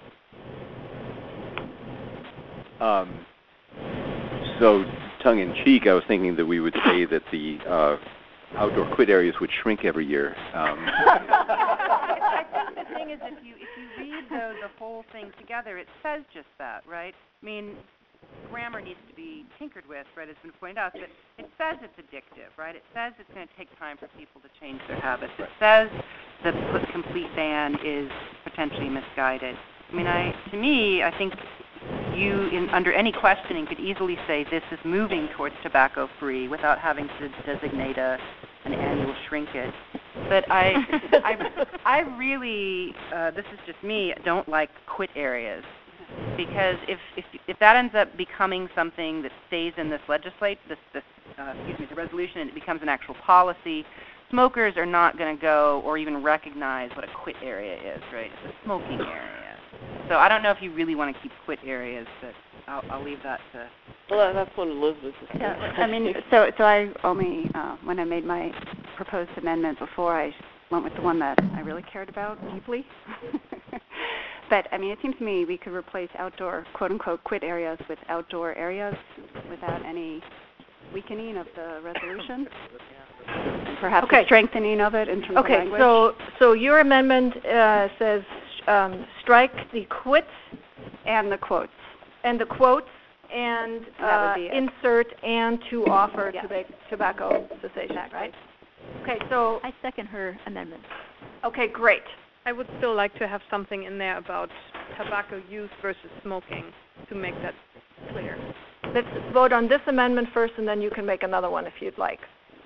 Um, so. Tongue-in-cheek, I was thinking that we would say that the uh, outdoor quit areas would shrink every year. Um. I think the thing is, if you if you read the the whole thing together, it says just that, right? I mean, grammar needs to be tinkered with, right, as been pointed out, but it says it's addictive, right? It says it's going to take time for people to change their habits. It says the p- complete ban is potentially misguided. I mean, I to me, I think you, in, under any questioning, could easily say this is moving towards tobacco-free without having to designate a, an annual shrinkage. But I, I, I really, uh, this is just me, don't like quit areas. Because if, if if that ends up becoming something that stays in this legislate, this, this uh, excuse me, the resolution, and it becomes an actual policy, smokers are not going to go or even recognize what a quit area is, right? It's a smoking area. So I don't know if you really want to keep quit areas, but I'll, I'll leave that to. Well, that's what Elizabeth is saying. Yeah, I mean, so so I only uh, when I made my proposed amendment before, I went with the one that I really cared about deeply. But, I mean, it seems to me we could replace outdoor, quote-unquote, quit areas with outdoor areas without any weakening of the resolution, and perhaps Okay. a strengthening of it in terms Okay, of language. so so your amendment uh, says um, strike the quits and the quotes. and the quotes and That would uh, be it. insert and to offer Yes. toba- tobacco cessation, right? Okay, so I second her amendment. okay, great. I would still like to have something in there about tobacco use versus smoking to make that clear. Let's vote on this amendment first, and then you can make another one if you'd like.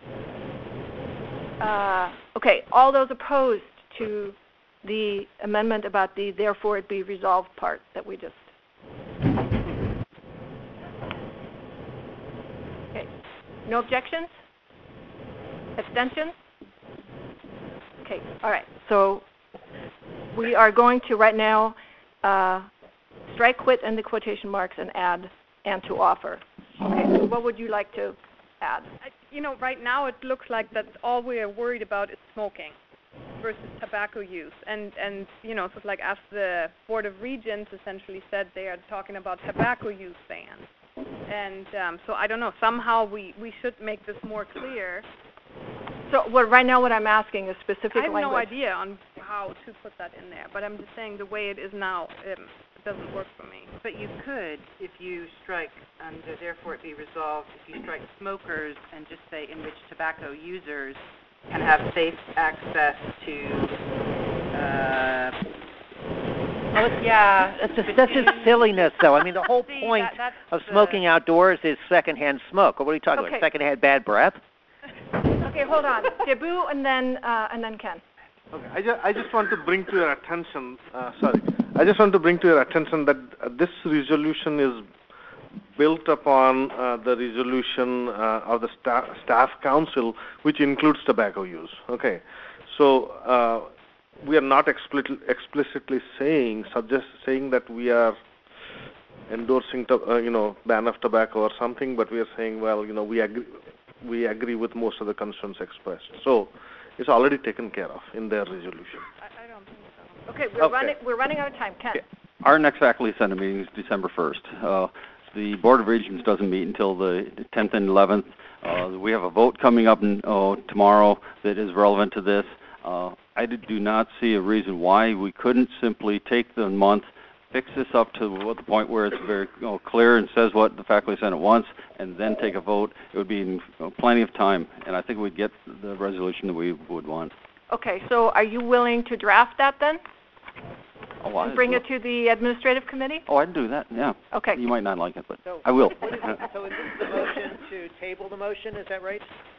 Uh, okay, all those opposed to the amendment about the therefore it be resolved part that we just. Okay, no objections? Abstentions? Okay, all right. So we are going to right now uh, strike quit and the quotation marks and add and to offer. Okay, so what would you like to add? I, you know, right now it looks like that all we are worried about is smoking versus tobacco use. And, and you know, so it's like as the Board of Regents essentially said, they are talking about tobacco use bans. And um, so I don't know, somehow we, we should make this more clear. So well, right now what I'm asking is specific I have language. no idea on how to put that in there, but I'm just saying the way it is now, um, it doesn't work for me. But you could, if you strike under therefore it be resolved, if you strike smokers and just say in which tobacco users can have safe access to, uh, Well, it's, yeah, that's just, that's just silliness, though. I mean, the whole See, point that- that's of the- smoking outdoors is secondhand smoke. What are you talking Okay. about? Secondhand bad breath? Okay, hold on. Debu and then uh, and then Ken. Okay, I, ju- I just want to bring to your attention, uh, sorry, I just want to bring to your attention that uh, this resolution is built upon uh, the resolution uh, of the sta- staff council, which includes tobacco use. Okay, so uh, we are not explicitly, explicitly saying, suggest saying that we are endorsing, to, uh, you know, ban of tobacco or something, but we are saying, well, you know, we agree, we agree with most of the concerns expressed. So it's already taken care of in their resolution. I, I don't think so. Okay, we're Okay. running we're running out of time. Ken. Our next faculty senate meeting is December first. Uh, the Board of Regents doesn't meet until the tenth and eleventh. Uh, we have a vote coming up in, uh, tomorrow that is relevant to this. Uh, I did, do not see a reason why we couldn't simply take the month, fix this up to what the point where it's very you know, clear and says what the faculty senate wants, and then take a vote. It would be in, you know, plenty of time, and I think we'd get the resolution that we would want. Okay, so are you willing to draft that then? Oh, I, And bring it to the administrative committee? oh, I'd do that, yeah. Okay. You might not like it, but So, I will. What is, so is this the motion to table the motion, is that right?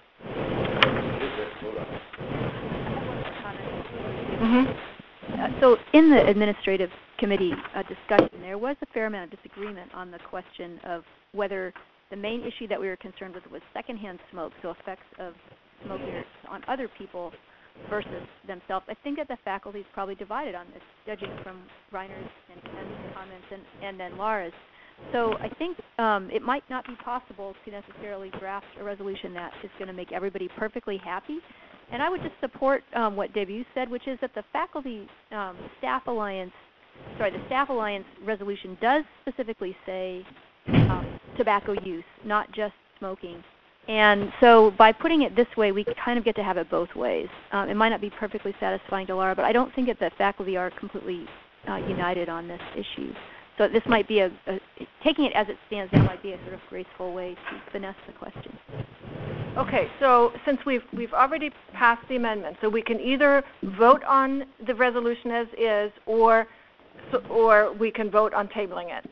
Mm-hmm. Uh, so in the administrative committee uh, discussion, there was a fair amount of disagreement on the question of whether the main issue that we were concerned with was secondhand smoke, so effects of smokers on other people versus themselves. I think that the faculty is probably divided on this, judging from Reiner's and Ken's comments and, and then Laura's. So I think um, it might not be possible to necessarily draft a resolution that is going to make everybody perfectly happy. And I would just support um, what Debu said, which is that the faculty um, staff alliance, sorry, the staff alliance resolution does specifically say um, tobacco use, not just smoking. And so by putting it this way, we kind of get to have it both ways. Um, it might not be perfectly satisfying to Laura, but I don't think that the faculty are completely uh, united on this issue. So this might be a, a taking it as it stands now might be a sort of graceful way to finesse the question. Okay, so since we've we've already passed the amendment, so we can either vote on the resolution as is, or so, or we can vote on tabling it.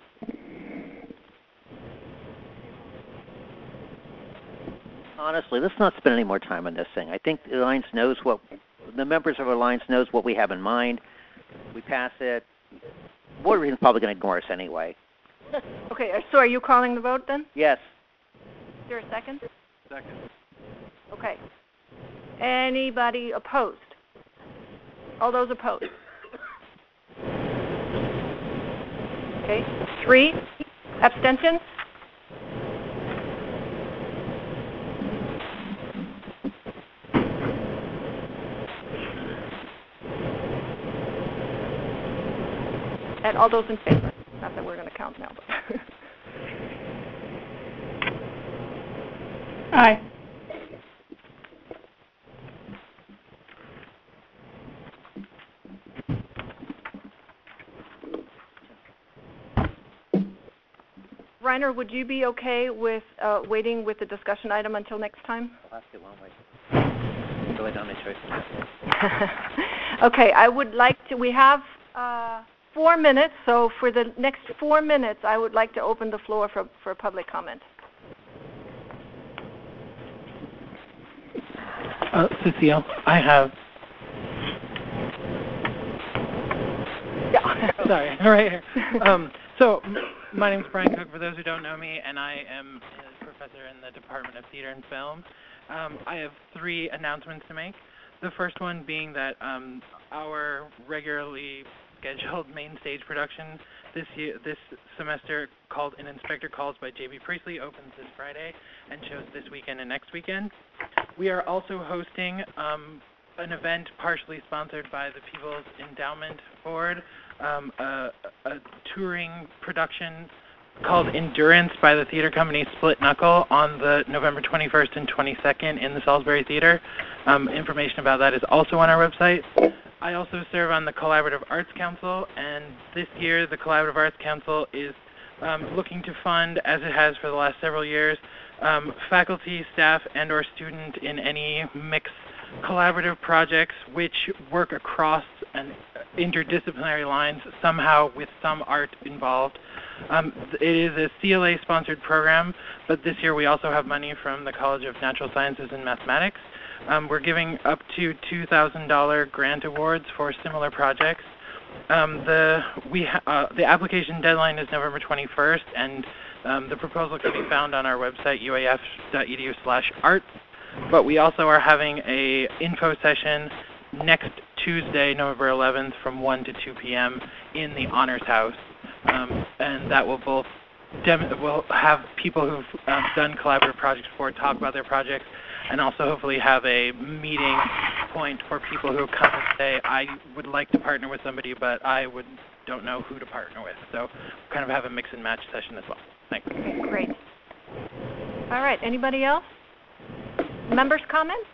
Honestly, let's not spend any more time on this thing. I think the Alliance knows what, the members of our Alliance knows what we have in mind. We pass it. Board of Regents is probably going to ignore us anyway. Okay, so are you calling the vote then? Yes. Is there a second? Second. Okay. Anybody opposed? All those opposed? Okay. Three. Abstentions? And all those in favor. Not that we're going to count now, but. Aye. Reiner, would you be okay with uh, waiting with the discussion item until next time? I'll ask it one way. Really don't have a choice. Okay, I would like to, we have uh, four minutes, so for the next four minutes, I would like to open the floor for, for public comment. Uh, Cecile, I have. Yeah. Sorry, right here. Um, so, m- my name is Brian Cook, for those who don't know me, and I am a professor in the Department of Theater and Film. Um, I have three announcements to make. The first one being that um, our regularly scheduled main stage production this year, this semester, called An Inspector Calls by J B Priestley, opens this Friday and shows this weekend and next weekend. We are also hosting um, an event partially sponsored by the People's Endowment Board, um, a, a touring production called Endurance by the theater company Split Knuckle on the November twenty-first and twenty-second in the Salisbury Theater. Um, information about that is also on our website. I also serve on the Collaborative Arts Council, and this year the Collaborative Arts Council is um, looking to fund, as it has for the last several years, um, faculty, staff, and or student in any mixed collaborative projects which work across and interdisciplinary lines somehow with some art involved. Um, it is a C L A-sponsored program, but this year we also have money from the College of Natural Sciences and Mathematics. Um, we're giving up to two thousand dollars grant awards for similar projects. Um, the, we ha- uh, the application deadline is November twenty-first, and um, the proposal can be found on our website, u a f dot e d u slash arts. But we also are having a info session next Tuesday, November eleventh, from one to two p.m. in the Honors House. Um, and that will both dem- will have people who've um, done collaborative projects before talk about their projects, and also hopefully have a meeting point for people who come and say, I would like to partner with somebody, but I would don't know who to partner with. So kind of have a mix and match session as well. Thanks. Okay, great. All right, anybody else? Members' comments?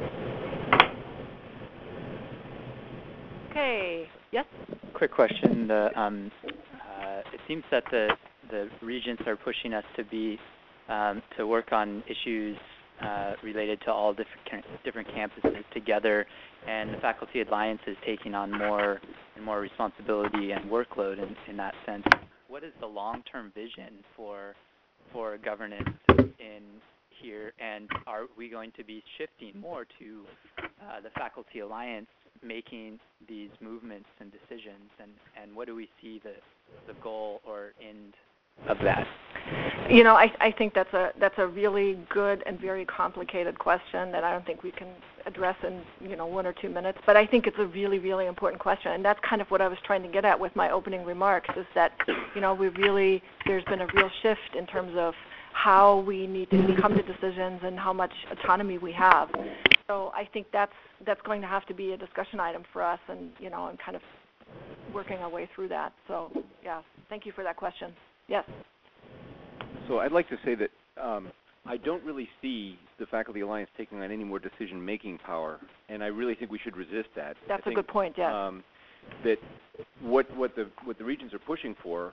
Okay, yes? Quick question. The, um, uh, it seems that the, the regents are pushing us to be um, to work on issues uh, related to all different different campuses together, and the Faculty Alliance is taking on more and more responsibility and workload in, in that sense. What is the long-term vision for for governance in here, and are we going to be shifting more to uh, the Faculty Alliance making these movements and decisions, and, and what do we see the, the goal or end of that? You know, I, I think that's a that's a really good and very complicated question that I don't think we can address in, you know, one or two minutes, but I think it's a really, really important question, and that's kind of what I was trying to get at with my opening remarks, is that, you know, we really, there's been a real shift in terms of how we need to come to decisions and how much autonomy we have. So I think that's that's going to have to be a discussion item for us, and, you know, and kind of working our way through that. So, yeah, thank you for that question. Yes? So I'd like to say that um, I don't really see the Faculty Alliance taking on any more decision-making power, and I really think we should resist that. That's I think, a good point, yes. Um, that what what the what the regents are pushing for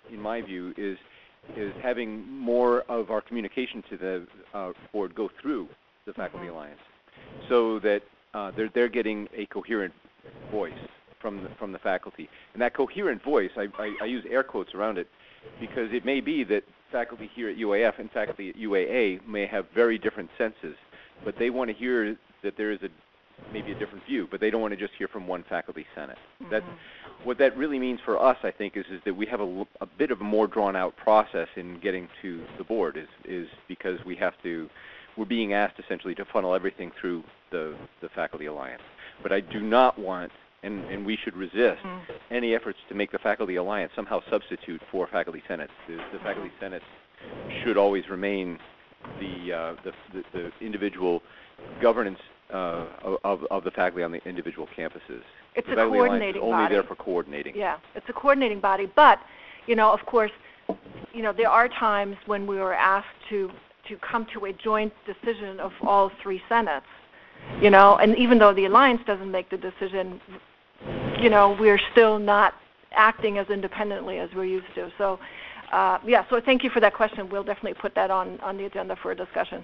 in my view, is is having more of our communication to the uh, board go through the Faculty Alliance, so that uh, they're they're getting a coherent voice from the, from the faculty. And that coherent voice, I, I, I use air quotes around it, because it may be that faculty here at U A F and faculty at U A A may have very different senses, but they want to hear that there is a maybe a different view, but they don't want to just hear from one faculty senate. Mm-hmm. That's what that really means for us, I think, is, is that we have a, a bit of a more drawn-out process in getting to the board, is, is because we have to, we're being asked essentially to funnel everything through the, the Faculty Alliance. But I do not want, and, and we should resist, mm-hmm. any efforts to make the Faculty Alliance somehow substitute for faculty senates. The, the faculty senates should always remain the, uh, the, the, the individual governance uh, of, of the faculty on the individual campuses. It's the a Faculty Alliance coordinating is only body. there for coordinating. Yeah, it's a coordinating body. But, you know, of course, you know, there are times when we were asked to to come to a joint decision of all three senates. You know, and even though the Alliance doesn't make the decision, you know, we're still not acting as independently as we're used to. So, uh, yeah, so thank you for that question. We'll definitely put that on, on the agenda for a discussion.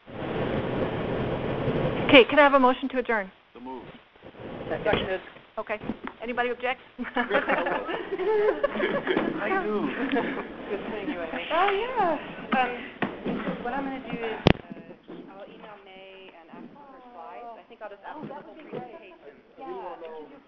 Okay, can I have a motion to adjourn? So moved. Seconded. Okay. Anybody object? I do. Good seeing you, Amy. Oh, yeah. Um, what I'm going to do is uh, I'll email May and ask for her slides. I think I'll just ask her the whole presentation. Yeah.